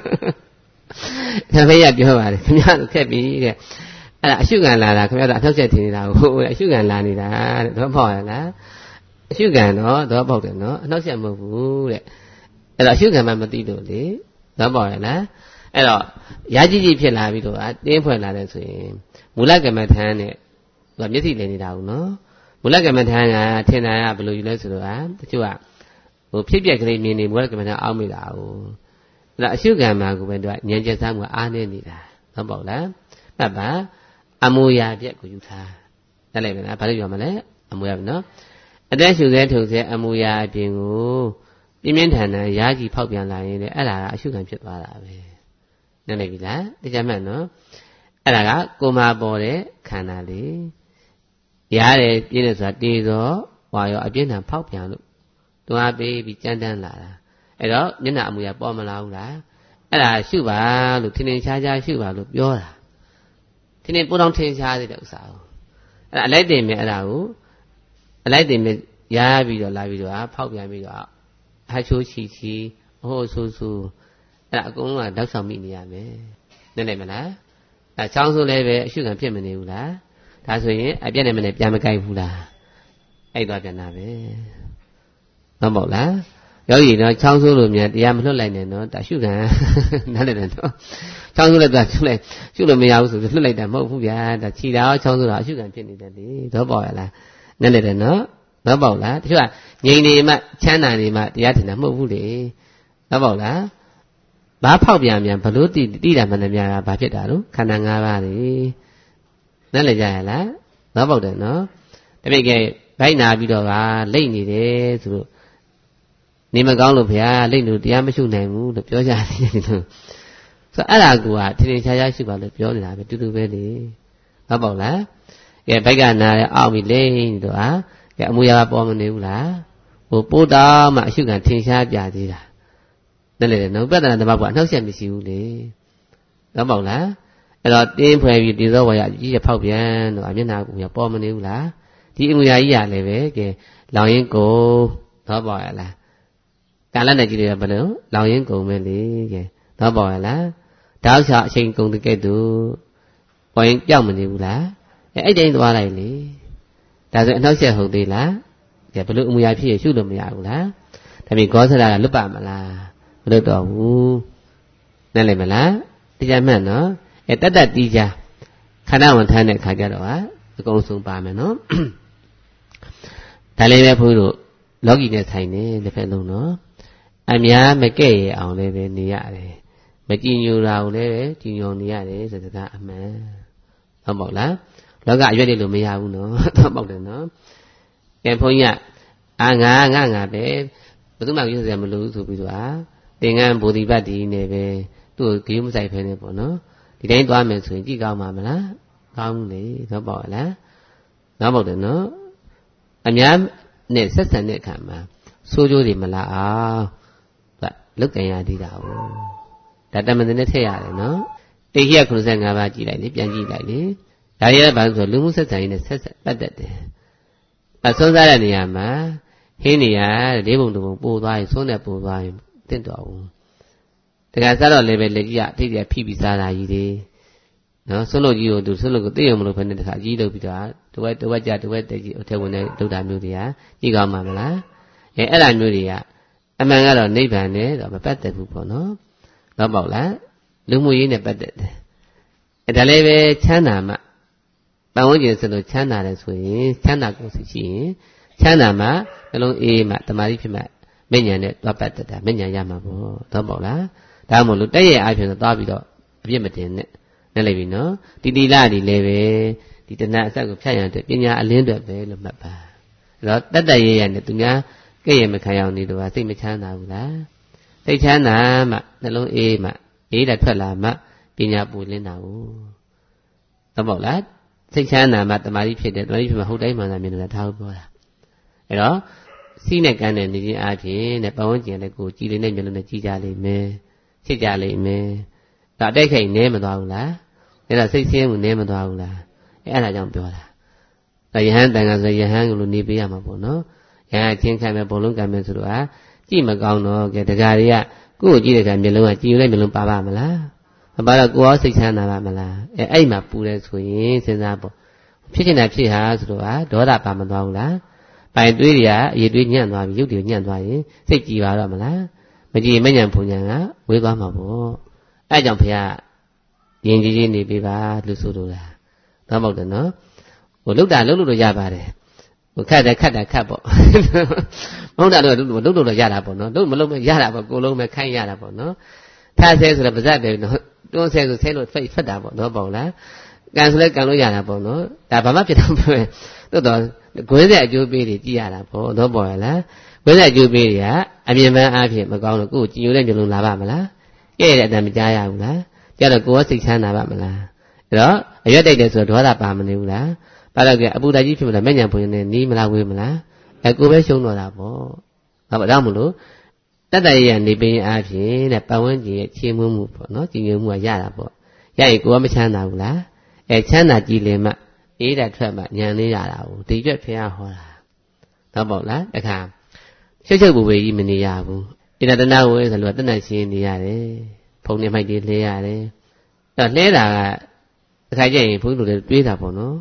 ဖေးရပြောပါတယ်ခင်ဗျားတို့ခက်ပြီတဲ့အဲ့ဒါအရှုခံလာတာခင်ဗျားတို့အနောက်ချက်ထင်နေတာကိုအရှုခံလာနေတာတဲ့တော့ပေါ့ရလားအရှုခံတော့ပေါ့တယ်နော်အနောက်ချက်မဟုတ်ဘူးတဲ့အဲ့တော့အရှုခံမှမသိလို့လေတော့ပေါ့ရလားအဲ့တော့ရာကြီးကြီးဖြစ်လာပြီးတော့တင်းဖွယ်လာတယ်ဆိုရင်မူလကမ္မထမ်းနဲ့သူကမျက်စိလည်နေတာဘူးနော်မူလကမ္မထမ်းကထင်တာကဘယ်လိုယူလဲဆိုတော့တချို့ကဟိုဖြစ်ပျက်ကလေးမြင်နေမူလကမ္မထမ်းအောက်မိတာဘူးအဲ့ဒါအရှုခံမှာကိုပဲသူကဉာဏ်ကျက်စားမှုအားနေနေတာဟုတ်ပေါ့လားမှတ်ပါအမူအရာပြက်ကိုယူထားနားလည်မလားဘာလို့ပြောမလဲအမူအရာနော်အတက်ရှုသေးထုတ်သေးအမူအရာအပြင်ကိုပြင်းပြင်းထန်ထန်ရာကြီးဖောက်ပြန်လာရင်လည်းအဲ့ဒါကအရှုခံဖြစ်သွားတာပဲနားလည်ပြီလားတရားမှတ်နော်အဲ့ဒါကကိုယ်မှာပေါ်တဲ့ခန္ဓာလေးရတယ်ပြင်းနေဆိုတာတေသောဝါရောအပြင်းထန်ဖောက်ပြန်လို့တွားပေးပြီးကြမ်းတမ်းလာတာအဲ့တော့မျက်နှာအမူအရာပေါ်မလာဘူးလားအဲ့ဒါရှုပါလို့ထင်ထင်ရှားရှားရှုပါလို့ပြောတာထင်ထင်ပိုးတောင်ထင်ရှားသေးတဲ့ဥစ္စာကိုအဲ့ဒါအလိုက်တင်မြဲအဲ့ဒါကိုအလိုက်တင်မြဲရပြီးတော့လာပြီးတော့ဖောက်ပြန်ပြီးတော့အချိုးချီအဟိုဆူဆူအဲ့ဒါအကုန်လုံးကတောက်ဆောင်မိနေရမယ်နားလည်မလားအဲချောင်းဆိုလည်းပဲအရှုခံဖြစ်မနေဘူးလားဒါဆိုရင်အပြည့်နဲ့မနဲ့ပြန်မကြိုက်ဘူးလားအဲ့တော့ပြန်တာပဲဟုတ်မို့လားယောဂီတော့ချောင်းဆိုးလို့မြန်တရားမလွတ်လိုက်နဲ့နော်ဒါရှုခံနားလည်တယ်နော်ချောင်းဆိုးလိုက်တာရှုလို့မရဘူးဆိုပြီးလွတ်လိုက်တာမဟုတ်ဘူးဗျာဒါခြိတာချောင်းဆိုးတာအရှုခံဖြစ်နေတယ်လေတော့ပေါ့ရလားနားလည်တယ်နော်တော့ပေါ့လားတချို့ကငြိမ်နေမှချမ်းသာနေမှတရားထင်တာမဟုတ်ဘူးလေတော့ပေါ့လားဘာဖောက်ပြန်ဘလို့တိတာမှန်တယ်များကဘာဖြစ်တာလို့ခန္ဓာ၅ပါးလေနားလည်ကြရလားတော့ပေါ့တယ်နော်တပိတ်ကဘိုက်နာပြီးတော့ကလိတ်နေတယ်ဆိုလို့နေမကောင်းလို့ဗျာလိတ်လို့တရားမရှုနိုင်ဘူးလို့ပြောကြတယ်လို့ဆိုအဲ့ဒါကထင်ထင်ရှားရှားရှုပါလို့ပြောနေတာပဲတူတူပဲလေဟုတ်ပေါ့လားကဲဘိုက်ကနားရအောက်ပြီးလိမ့်တော့ဟာကဲအမူအရာပေါ်မနေဘူးလားဟိုပို့တော့မှအရှုခံထင်ရှားပြသေးတာနဲ့လေနော်ပြဿနာတပတ်ကအနှောက်အယှက်မရှိဘူးလေဟုတ်ပေါ့လားအဲ့တော့တင်းဖွယ်ပြီးဒီသောဝါရကြီးရဖောက်ပြန်တော့အမျက်နှာကူရပေါ်မနေဘူးလားဒီအမူအရာကြီးရလည်းပဲကဲလောင်ရင်ကုန်တော့ပေါ့ရလားကာလနဲ့ကြည့်ရဘယ်လိုလောင်ရင်ကုန်ပဲလေကဲတော့ပေါ့ရလားတောက်ချအချိန်ကုန်တဲ့ကဲ့သို့ပေါ်ရင်ကြောက်မနေဘူးလားအဲ့တိုင်းသွားလိုက်လေဒါဆိုအနှောက်အယှက်ဟုတ်သေးလားကဲဘလို့အမူအရာဖြစ်ရရှုလို့မရဘူးလားဒါပေမဲ့ဂောသရာကလွတ်ပါမလားမလွတ်တော့ဘူးနဲ့လေမလားတရားမှန်နော်တတ်တီးကြခန္ဓာဝန်ထမ်းတဲ့ခါကြတော့ဟာအကုန်ဆုံးပါမယ်နော်ဒါလေးပဲဘုန်းကြီးတို့လောကီနဲ့ဆိုင်နေတစ်ဖက်လုံးနော်အများမကဲ့ရအောင်လည်းပဲနေရတယ်မကြည်ညိုတာကိုလည်းပဲကြည်ညိုနေရတယ်ဆိုတဲ့ကအမှန်ဟုတ်ပေါ့လားလောကအရွက်တွေလို့မရဘူးနော်ဟုတ်ပေါ့တယ်နော်ကဲဘုန်းကြီးကငါပဲဘယ်သူမှပြောစရာမလိုဘူးဆိုပြီးတော့သင်္ကန်းဗောဓိပတ်ဒီနဲ့ပဲသူ့ကိုဂရုမစိုက်ဖဲနေပေါ့နော်ဒီတိုင်းသွားမယ်ဆိုရင်ကြည့်ကောင်းမှာမလားကောင်းလေတော့ပေါ့လားတော့ပေါ့တယ်နော်အများနဲ့ဆက်ဆံတဲ့အခါမှာဆိုးကျိုးတွေမလာအောင်လုတ်ကန်ရသေးတာ哦ဒါတမန်နဲ့ထည့်ရတယ်နော်တိဟိယ95ပါးကြည့်လိုက်လေပြန်ကြည့်လိုက်လေဒါရဲဘာလို့ဆိုလူမှုဆက်ဆံရေးနဲ့ဆက်ပတ်သက်တယ်အဆုံးစားတဲ့နေရာမှာဟင်းနေရလေးပုံတစ်ပုံပို့သွားရင်ဆုံးတဲ့ပို့သွားရင်တင့်တော်ဘူးတခါစားတော့လည်းပဲလက်ကြီးကအထိတ်ကြီးဖိပြီးစားတာကြီးတွေနော်ဆုံးလို့ကြီးကိုသူဆုံးလို့ကိုသိရမလို့ဖက်နဲ့တခါကြီးလုပ်ပြီးတော့တဝက်ကြတဝက်တက်ကြီးအထက်ဝင်တဲ့ဒုတာမျိုးတွေကကြည့်ကောင်းမှာမလားအဲ့ဒါမျိုးတွေကအမှန်ကတော့နိဗ္ဗာန်နဲ့တော့မပတ်သက်ဘူးပေါ့နော်တော့ပေါ့လားလူမှုရေးနဲ့ပတ်သက်တယ်ဒါလည်းပဲချမ်းသာမှပတ်ဝန်းကျင်ဆိုလို့ချမ်းသာတယ်ဆိုရင်ချမ်းသာကိုယ်စီရှိရင်ချမ်းသာမှနှလုံးအေးမှတမာတိဖြစ်မှမဉ္ဇဉ်နဲ့သွားပတ်သက်တာမဉ္ဇဉ်ရမှာပေါ့တော့ပေါ့လားဒါမှမဟုတ်လို့တဲ့ရဲ့အားဖြင့်သွားပြီးတော့အပြစ်မတင်နဲ့နဲ့လိုက်ပြီနော်ဒီတိလဒီလည်းပဲဒီတဏှာအဆက်ကိုဖြတ်ရတဲ့ပညာအလင်းတွေပဲလို့မှတ်ပါအဲ့တော့တတ်တရရနဲ့သူများကဲ့ရဲ့မခံရအောင်နေတော့စိတ်မချမ်းသာဘူးလားစိတ်ချမ်းသာမှနှလုံးအေးမှအေးတာထွက်လာမှပညာပူလင်းတာဘူးတော့ပေါ့လားစိတ်ချမ်းသာမှတမာတိဖြစ်တယ်တမာတိဖြစ်မှဟုတ်တိုင်းမှန်တာမြင်တယ်ထားလို့ပြောတာအဲ့တော့စီးနဲ့ကန်းနဲ့နေခြင်းအပြင်နဲ့ပတ်ဝန်းကျင်လည်းကိုကြည်လေးနဲ့မျက်လုံးနဲ့ကြည်ကြလိမ့်မယ်ချစ်ကြလိမ့်မယ်ဒါတိုက်ခိုက်နဲမသွားဘူးလားအဲ့ဒါစိတ်ဆင်းမှုနဲမသွားဘူးလားအဲ့ဒါကြောင့်ပြောတာဒါယဟန်တန်ခါဆိုယဟန်ကလို့နေပေးရမှာပေါ့နော်ယဟန်ချင်းခံမယ်ဘုံလုံးကံမယ်ဆိုတော့ကြည့်မကောင်းတော့ကဲတကားတွေကကိုယ့်ကိုကြည့်တဲ့အခါမျက်လုံးကကြည်ယူလိုက်မျက်လုံးပါပါမလားမပါတော့ကိုယ်ရောစိတ်ချမ်းသာပါမလားအဲ့မှာပူတယ်ဆိုရင်စဉ်းစားပေါ့ဖြစ်နေတာဖြစ်ဟာဆိုတော့ဒေါသပါမသွားဘူးလားပိုင်တွေးတွေကအရေးတွေးညံ့သွားပြီရုပ်တွေညံ့သွားရင်စိတ်ကြည်ပါတော့မလားမကြည်မညံ့ဖုန်ညံကဝေးသွားမှာပေါ့အဲ့ကြောင့်ဘုရားယဉ်ကျေးနေပေးပါလို့ဆိုလိုတာတော့မဟုတ်တယ်နော်ဟိုလှုပ်တာလှုပ်လို့ရပါတယ်ဟိုခတ်ပေါ့မဟုတ်တာတော့လှုပ်လို့ရတာပေါ့နော်လှုပ်မလှုပ်မရတာပေါ့ကိုလုံးပဲခိုင်းရတာပေါ့နော်ထားဆဲဆိုတော့ပါဇက်ပဲနော်တွန်းဆဲဆိုဆဲလို့ဖက်တာပေါ့နော်ပေါ့လားကန်ဆိုလဲကန်လို့ရတာပေါ့နော်ဒါဘာမှဖြစ်တော့မပဲသို့တော့ခွဲတဲ့အကျိုးပေးတွေကြည့်ရတာပေါ့တော့ပေါ့ရလားခွဲတဲ့အကျိုးပေးတွေကအမြင်မှန်အားဖြင့်မကောင်းလို့ကိုယ်ကြည်ညိုတဲ့မျိုးလုံးလာပါမလားကဲ့တဲ့အတန်မကြားရဘူးလားကြတော့ကိုယ်ကစိတ်ချမ်းသာပါမလားအဲ့တော့အရွက်တိုက်တယ်ဆိုတော့ဒေါသပါမနေဘူးလားဘာလို့လဲအပူဓာကြီးဖြစ်မလားမဲ့ညာဖွင့်နေနီးမလားဝေးမလားကိုယ်ပဲရှုံးတော့တာပေါ့ဟုတ်ပါတော့မလို့တတ်တရရနေပင်အားဖြင့်တဲ့ပတ်ဝန်းကျင်ရဲ့ချေမှုမှုပေါ့နော်ကြည်ညိုမှုကရတာပေါ့ရရင်ကိုယ်ကမချမ်းသာဘူးလားချမ်းသာကြည်လင်မှအေးတာထွက်မှညံလေးရတာကိုဒီကျွတ်ဖះဟောတာတော့ပေါ့လားတခါချုပ်ပူဝေကြီးမနေရဘူးဣဒတနာဝေဆိုလို့တဏ္ဍရှင်းနေရတယ်ဖုံနေမိုက်တွေလဲရတယ်အဲ့တော့လဲတာကတခါကျရင်ဘုန်းကြီးတို့လည်းတွေးတာပေါ့နော်ဒီ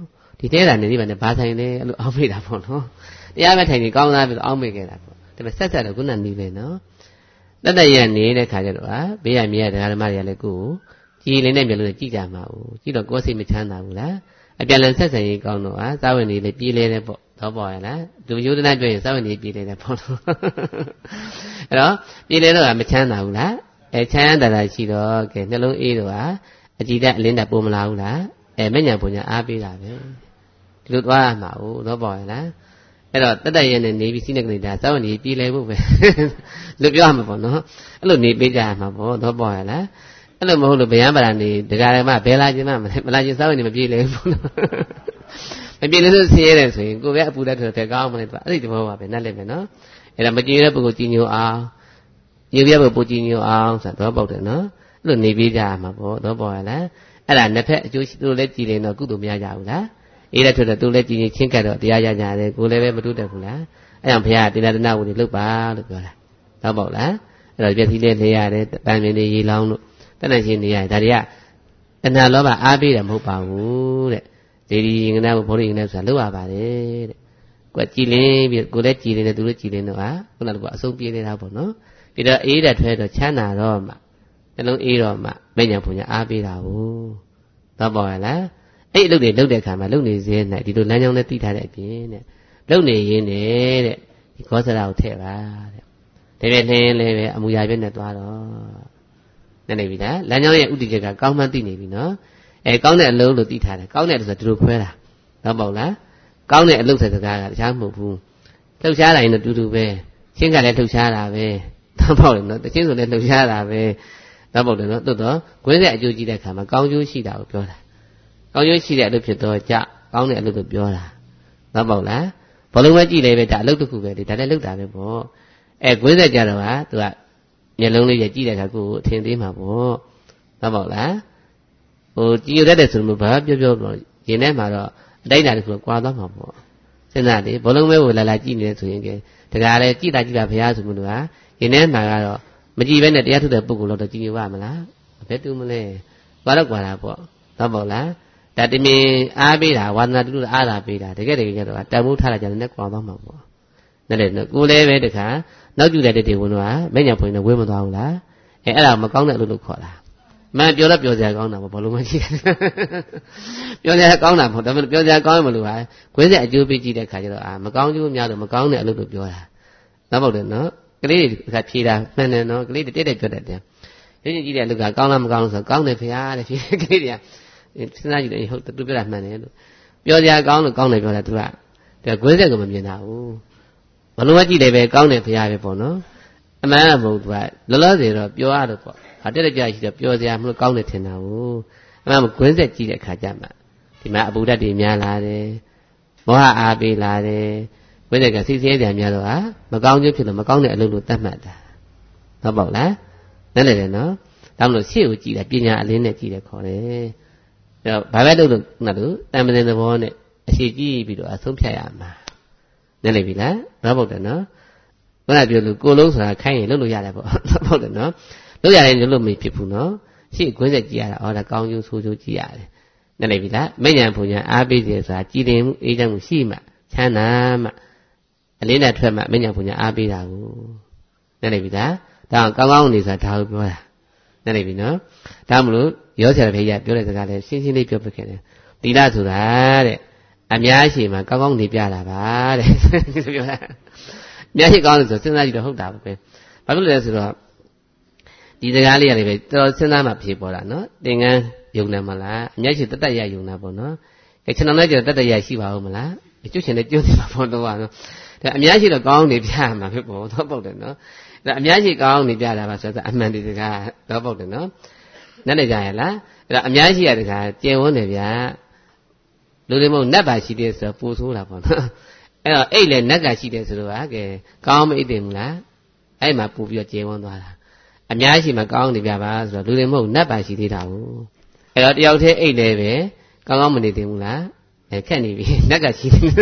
ဒီတဲ့တာနေဒီဘာနဲ့ဘာဆိုင်လဲအဲ့လိုအောင်းမိတာပေါ့နော်တရားမဲ့ထိုင်နေကောင်းသားပြီးအောင်းမိခဲ့တာပေါ့ဒါပေမဲ့ဆက်ဆက်တော့ခုနနေပဲနော်တတ်တရနေတဲ့ခါကျတော့ဘေးရမြေရတရားဓမ္မတွေကလည်းကိုယ်ကြည်လင်းတဲ့မျိုးလို့ကြည့်ကြမှာ哦ကြည့်တော့ကိုယ်စိတ်မချမ်းသာဘူးလားအပြန်လည်ဆက်ဆံရေးကောင်းတော့စာဝင်နေလေပြေးလဲတဲ့ပေါ့တော့ပေါ့ရလားသူယုဒနာကြွရင်စာဝင်နေပြေးလဲတဲ့ပေါ့အဲ့တော့ပြေးလဲတော့မချမ်းသာဘူးလားချမ်းသာတာရှိတော့ကဲနှလုံးအေးတော့အကြည်တက်အလင်းတက်ပုံမလာဘူးလားမညံပုံညာအားပေးတာပဲဒီလိုသွားရမှာ哦တော့ပေါ့ရလားအဲ့တော့တတ်တရနဲ့နေပြီးစိနေကလေးဒါစာဝင်နေပြေးလဲဖို့ပဲလို့ပြောရမှာပေါ့နော်အဲ့လိုနေပေးကြရမှာပေါ့တော့ပေါ့ရလားအဲ့လိုမဟုတ်လို့ဗျာပါရနေဒကာရမဘယ်လာခြင်းမလာခြင်းစောင်းနေမပြေလေဘူးမပြေလို့ဆင်းရဲတယ်ဆိုရင်ကိုယ်ပဲအပူတက်ထွက်တယ်ကောင်းမလဲသူအဲ့ဒီတဘောပါပဲနှက်လိုက်မယ်နော်အဲ့ဒါမကြည်ရတဲ့ပုဂ္ဂိုလ်ကြည်ညိုအောင်ညိုပြဖို့ပူကြည်ညိုအောင်ဆိုတော့ပေါက်တယ်နော်အဲ့လိုနေပြေးကြရမှာပေါ့တော့ပေါ့ရလားအဲ့ဒါနှစ်ဖက်အကျိုးသူတို့လည်းကြည်နေတော့ကုသိုလ်မရကြဘူးလားအေးတဲ့ထွက်တော့သူလည်းကြည်ညိချင်းကတ်တော့တရားရကြတယ်ကိုယ်လည်းပဲမတူတတ်ဘူးလားအဲ့ကြောင့်ဘုရားတိရဒနာဝိလုတ်ပါလို့ပြောတာတော့ပေါ့လားအဲ့တော့ပြည့်စည်လေးနေရတယ်တန်မြင်နေရေလောင်းလို့တဏှာရှင်နေရတယ်ဒါတွေကတဏှာလောဘအားပေးတယ်မဟုတ်ပါဘူးတဲ့ဒေဒီငနာဘောဓိငနာဆိုတာလောက်ရပါတယ်တဲ့ကိုယ်ကြည်လင်းပြီးကိုယ်လည်းကြည်လင်းတယ်သူလည်းကြည်လင်းတော့ခုနကအဆုံးပြေးနေတာပေါ့နော်ပြီးတော့အေးတဲ့ထွဲတော့ချမ်းသာတော့မှနှလုံးအေးတော့မှမဉ္ဇဉ်ဘုံညာအားပေးတာဘူးတော့ပေါ့ရလားအဲ့အလုပ်တွေလုပ်တဲ့အခါမှာလုပ်နေစေနဲ့ဒီလိုလမ်းကြောင်းနဲ့သိထားတဲ့အပြင်တဲ့လုပ်နေရင်းနဲ့တဲ့ဒီခောစရာကိုထည့်ပါတဲ့ဒါပေမဲ့လည်းပဲအမူအရာပြည့်နဲ့သွားတော့နေပြီလားလမ်းကြောင်းရဲ့ဥတည်ချက်ကကောင်းမှန်းသိနေပြီနော်ကောင်းတဲ့အလုပ်လို့သိထားတယ်ကောင်းတဲ့ဆိုတော့ဒီလိုခွဲတာတော့ပေါ့လားကောင်းတဲ့အလုပ်တဲ့စကားကတခြားမဟုတ်ဘူးလှုပ်ရှားတာရင်တော့တူတူပဲချင်းကလည်းလှုပ်ရှားတာပဲတော့ပေါ့လေနော်တချင်းဆိုလည်းလှုပ်ရှားတာပဲတော့ပေါ့လေနော်သို့တော့ခွဲတဲ့အကျိုးကြည့်တဲ့အခါမှာကောင်းကျိုးရှိတာကိုပြောတာကောင်းကျိုးရှိတဲ့အလုပ်ဖြစ်တော့ကြကောင်းတဲ့အလုပ်ကိုပြောတာတော့ပေါ့လားဘလုံးပဲကြည့်လေပဲဒါအလုပ်တစ်ခုပဲလေဒါလည်းလုပ်တာပဲပေါ့ခွဲတဲ့ကြတော့သူကမျက်လုံးလေးရကြည့်တဲ့အခါကိုအထင်သေးမှာပေါ့ဟုတ်ပါ့လားကြည်ရတတ်တယ်ဆိုလို့ဘာပြောရင်ထဲမှာတော့အတိုက်တာတခုကွာသွားမှာပေါ့စဉ်းစားလေဘလုံးမဲကိုလာကြည့်နေတယ်ဆိုရင်တကယ်လည်းကြည်တာဘုရားဆိုလို့ရင်ထဲမှာကတော့မကြည်ပဲနဲ့တရားထုတ်တဲ့ပုဂ္ဂိုလ်တော့ကြည်ညိုပါမလားဘယ်တူမလဲကွာတော့ကွာတာပေါ့ဟုတ်ပါ့လားဒါတမင်အားပေးတာဝါသနာတူအားတာပေးတာတကယ်ကြတော့တန်ဖိုးထားတာကြတယ်နဲ့ကွာသွားမှာပေါ့နဲ့လေကိုလည်းပဲတခါနောက်ကျတဲ့တေဝင်တော့မညံဖွင့်နေဝေးမသွားဘူးလားအဲ့ဒါမကောင်းတဲ့အလုပ်လို့ခေါ်တာမှန်ပြောတော့ပြောစရာကောင်းတာပေါ့ဘလို့မှကြည့်ပြောစရာကောင်းတာပေါ့ဒါပေမဲ့ပြောစရာကောင်းမလို့ခွဲဆက်အကျိုးပေးကြည့်တဲ့ခါကျတော့မကောင်းကျိုးများတော့မကောင်းတဲ့အလုပ်လို့ပြောတာနောက်ပေါ့တယ်နော်ကလေးတွေကဖြေတာမှန်တယ်နော်ကလေးတွေတက်ပြောတတ်တယ်ရင်းကြည့်တဲ့အလုပ်ကကောင်းလားမကောင်းလို့ဆိုကောင်းတယ်ဖေတဲ့ဖြေကလေးတွေကစဉ်းစားကြည့်တယ်ဟုတ်သူပြောတာမှန်တယ်လို့ပြောစရာကောင်းလို့ကောင်းတယ်ပြောတာသူကခွဲဆက်ကမမြင်တာဘူးဘလို့မှကြည့်တယ်ပဲကောင်းတယ်ဖေပဲပေါ့နော်အမှန်ကမဟုတ်ဘူးလောလောဆယ်တော့ပြောရတော့ပေါ့တက်ကြရှိတော့ပြောစရာမလို့ကောင်းတယ်ထင်တာဘူးအမှန်ကွင်းဆက်ကြည့်တဲ့ခါကျမှဒီမှာအပူဓာတ်တွေများလာတယ်မောဟအားပေးလာတယ်ကွင်းဆက်ကစိတ်ဆင်းရဲများတော့မကောင်းခြင်းဖြစ်လို့မကောင်းတဲ့အလုပ်လို့သတ်မှတ်တာဟုတ်ပေါ့လားနားလည်တယ်နော်ဒါမှမဟုတ်ရှေ့ကိုကြည့်တာပညာအလင်းနဲ့ကြည့်တယ်ခေါ်တယ်အဲ့တော့ဘာပဲလုပ်လို့နားလို့တန်ပင်သဘောနဲ့အရှိကြည့်ပြီးတော့အဆုံးဖြတ်ရမှာနားလည်ပြီလားဟုတ်ပေါ့တယ်နော်ဘယ်လိုပြောလို့ကိုလုံးဆိုတာခိုင်းရင်လုပ်လို့ရတယ်ပေါ့ဟုတ်တယ်နော်လုပ်ရတယ်လို့မဖြစ်ဘူးနော်ရှေ့ခွင်းဆက်ကြည့်ရတာဒါကောင်းကျိုးဆိုးကျိုးကြည့်ရတယ်နားလည်ပြီလားမဉ္ဇဉ်ဘုံညာအားပေးတယ်ဆိုတာကြည်တင်မှုအေးချမ်းမှုရှိမှချမ်းသာမှအလင်းနဲ့ထွက်မှမဉ္ဇဉ်ဘုံညာအားပေးတာကိုနားလည်ပြီလားဒါကောင်းကောင်းနေဆိုတာဒါကိုပြောတာနားလည်ပြီနော်ဒါမလို့ရောဆရာဖေးရပြောတဲ့စကားလေးရှင်းရှင်းလေးပြောပြခဲ့တယ်သီလဆိုတာတဲ့အများရှိမှကောင်းကောင်းနေပြတာပါတဲ့ပြောတာအများရှိကောင်းလို့ဆိုစဉ်းစားကြည့်တော့ဟုတ်တာပဲဘာလို့လဲဆိုတော့ဒီစကားလေးရတယ်ပဲတော်စဉ်းစားမှဖြေပေါ်တာနော်သင်္ကန်းယုံတယ်မလားအများရှိတတ်ရယုံတာပေါ့နော်ကျွန်တော်လည်းကျတော့တတ်ရရှိပါဦးမလားကျွတ်ချင်တဲ့ကျွတ်နေမှာပေါ့တော့နော်ဒါအများရှိတော့ကောင်းနေပြမှာဖြစ်ပေါ်တော့ပုတ်တယ်နော်ဒါအများရှိကောင်းနေပြတာပါဆိုတော့အမှန်ဒီစကားတော့ပုတ်တယ်နော်နားလည်ကြရလားအဲ့ဒါအများရှိရတခါကျယ်ဝန်းတယ်ဗျာလူတွေမဟုတ်နတ်ပါရှိတယ်ဆိုတော့ပိုဆိုးတာပေါ့နော်အဲ့တော့အဲ့လေနတ်ကရှိတယ်ဆိုတော့ကဲကောင်းမအိတ်တယ်မလားအဲ့မှာပို့ပြီးတော့ကျယ်ဝန်းသွားတာအများရှိမှကောင်းနေပြပါဆိုတော့လူတွေမဟုတ်နတ်ပါရှိသေးတာကိုအဲ့တော့တယောက်တည်းအိတ်လည်းပဲကောင်းကောင်းမနေသေးဘူးလားခက်နေပြီနတ်ကရှိတယ်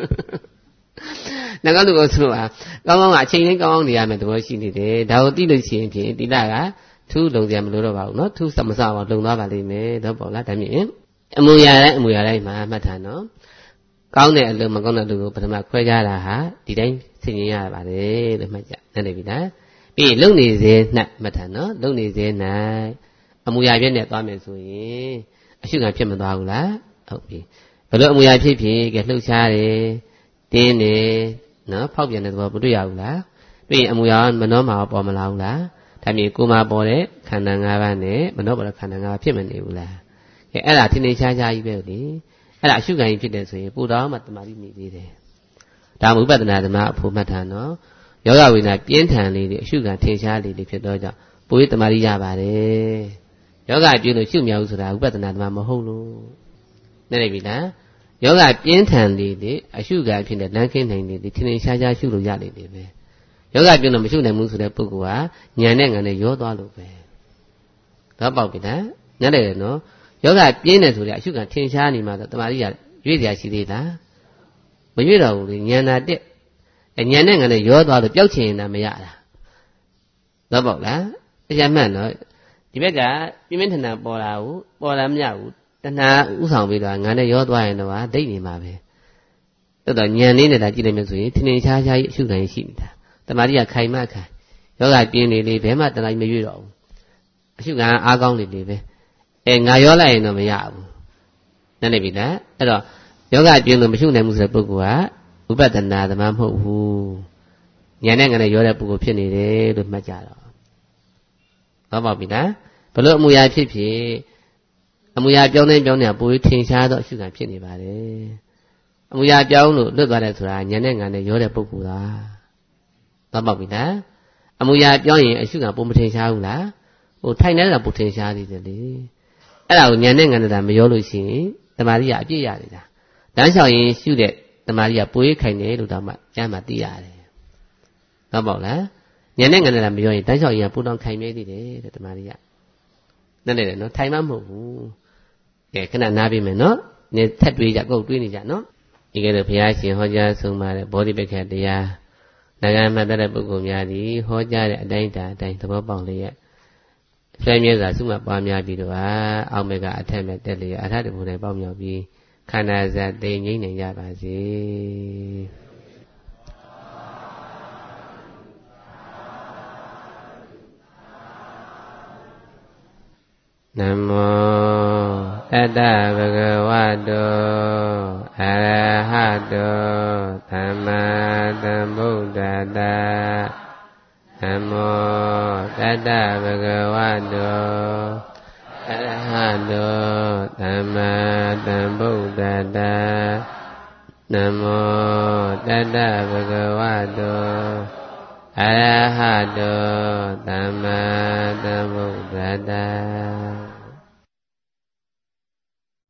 ငါကလူကိုဆိုတော့ကောင်းကောင်းကအချိန်ချင်းကောင်းကောင်းနေရမယ်သဘောရှိနေတယ်ဒါကိုသိလို့ရှိရင်ဖြင့်တိလကထူးလုံစရာမလိုတော့ပါဘူးเนาะထူးစမစအောင်လုံသွားပါလိမ့်မယ်တော့ပေါ့လားဒါမြင်အမူအရာတိုင်းမှာမှတ်ထားနော်ကောင်းတဲ့အလုပ်မကောင်းတဲ့အလုပ်ကိုပထမခွဲခြားတာဟာဒီတိုင်းသိဉာဏ်ရပါတယ်လို့မှတ်ကြနားလည်ပြီလားပြီးလုံနေစေ၌မှတ်တာနော်လုံနေစေ၌အမူအရာပြည့်နဲ့သွားမယ်ဆိုရင်အရှုခံဖြစ်မသွားဘူးလားဟုတ်ပြီဘယ်လိုအမူအရာဖြစ်ဖြစ်ကဲလှုပ်ရှားတယ်တင်းတယ်နော်ဖောက်ပြန်တဲ့သဘောမတွေ့ရဘူးလားပြီးရင်အမူအရာမနှောမှာပေါ်မလာဘူးလားဒါမျိုးကိုယ်မှာပေါ်တဲ့ခန္ဓာ၅ပါးနဲ့မနှောပေါ်တဲ့ခန္ဓာ၅ပါးဖြစ်မနေဘူးလားကဲအဲ့ဒါထင်ထင်ရှားရှားကြီးပဲလေအဲ့ဒါအရှုခံကြီးဖြစ်တယ်ဆိုရင်ပူတော်မှတမာတိနေသေးတယ်ဒါမှဝိပဿနာဓမ္မအဖို့မှတ်တာနော်ယောဂဝိညာဉ်ပြင်းထန်လေးတွေအရှုခံထင်ရှားလေးတွေဖြစ်တော့ကြောင့်ပိုးတမာတိရပါတယ်ယောဂပြင်းလို့ရှုမြောက်ဘူးဆိုတာဝိပဿနာဓမ္မမဟုတ်လို့နားလည်ပြီလားယောဂပြင်းထန်လေးတွေအရှုခံဖြစ်တဲ့လမ်းခင်းနိုင်လေးတွေထင်ထင်ရှားရှားရှုလို့ရနေတယ်ပဲယောဂပြင်းလို့မရှုနိုင်ဘူးဆိုတဲ့ပုဂ္ဂိုလ်ဟာဉာဏ်နဲ့ငါနဲ့ရောသွားလို့ပဲတော့ပေါက်ပြီလားနားလည်တယ်နော်ယောဂပြင်းတယ်ဆိုတဲ့အရှုခံထင်ရှားနေမှာတော့တမာတိရရွေ့เสียရှိသေးလားမရွေ့တော့ဘူးလေဉာဏ်နာတက်ဉာဏ်နဲ့ငါနဲ့ရောသွားလို့ပျောက်ချင်နေတာမရတာတော့ပေါ့လားတရားမှန်တော့ဒီဘက်ကပြင်းပြင်းထန်ထန်ပေါ်လာဘူးပေါ်လာမရဘူးတဏှာဥဆောင်ပြီးတော့ငါနဲ့ရောသွားရင်တော့ဒိတ်နေမှာပဲတော်တော်ဉာဏ်လေးနဲ့ဒါကြည့်လိုက်မယ်ဆိုရင်ထင်ထင်ရှားရှားအရှုခံရှိနေတာတမာတိကခိုင်မခိုင်ယောဂပြင်းနေလေဘယ်မှတဏှာမရွေ့တော့ဘူးအရှုခံအားကောင်းနေလေပဲငါရောလိုက်ရင်တော့မရဘူးနားလည်ပြီလားအဲ့တော့ယောဂပြင်းလို့မရှုနိုင်ဘူးဆိုတဲ့ပုဂ္ဂိုလ်ကဝိပဿနာဓမ္မမဟုတ်ဘူးဉာဏ်နဲ့ငါနဲ့ရောတဲ့ပုဂ္ဂိုလ်ဖြစ်နေတယ်လို့မှတ်ကြတော့ဟုတ်ပါပြီလားဘလို့အမူအရာဖြစ်ဖြစ်အမူအရာပြောင်းနေပိုထင်ရှားတော့အရှုခံဖြစ်နေပါတယ်အမူအရာပြောင်းလို့လွတ်သွားတယ်ဆိုတာဉာဏ်နဲ့ငါနဲ့ရောတဲ့ပုဂ္ဂိုလ်လားဟုတ်ပါပြီလားအမူအရာပြောင်းရင်အရှုခံပုံမထင်ရှားဘူးလားထိုင်နေတာပုံထင်ရှားသေးတယ်လေအဲ့ဒါကိုဉာဏ်နဲ့ငါနဲ့မရောလို့ရှိရင်တမာရိယအပြည့်ရနေတာလမ်းလျှောက်ရင်ရှုတဲ့တမာရိယပိုးခိုင်တယ်လို့တော့မှကျမ်းမှာသိရတယ်ဟုတ်ပါ့လားဉာဏ်နဲ့ငါနဲ့မရောရင်တန်းလျှောက်ရင်ပူတောင်ခိုင်မြဲသေးတယ်တဲ့တမာရိယနဲ့တယ်နော်ထိုင်မှမဟုတ်ဘူးကဲခဏနားပြီးမယ်နော်နေထက်တွေးကြကုတ်တွေးနေကြနော်ဒီကဲတော့ဘုရားရှင်ဟောကြားဆုံးပါတဲ့ဘောဓိပက္ခတရားနိုင်ငံမှတ်တဲ့ပုဂ္ဂိုလ်များသည်ဟောကြားတဲ့အတိုင်းအတိုင်းသဘောပေါက်လျက်ဆွေးမြဲစွာစုမှပွားများပြီးတော့အောက်မေကအထက်မဲ့တက်လျက်အထတဘုံနဲ့ပေါက်မြောက်ပြီးခန္ဓာဇတ်သိငြိမ့်နိုင်ကြပါစေနမောတတ္တဗုဒ္ဓဝါတောအရဟတောသမ္မာသမ္ဗုဒ္ဓတ္တနမောတတ္တဗုဒ္ဓဝါတောအရဟတောသမ္မာသမ္ဗုဒ္ဓတ္တနမောတတ္တဗုဒ္ဓဝါတောအရဟတောသမ္မာသမ္ဗုဒ္ဓတ္တ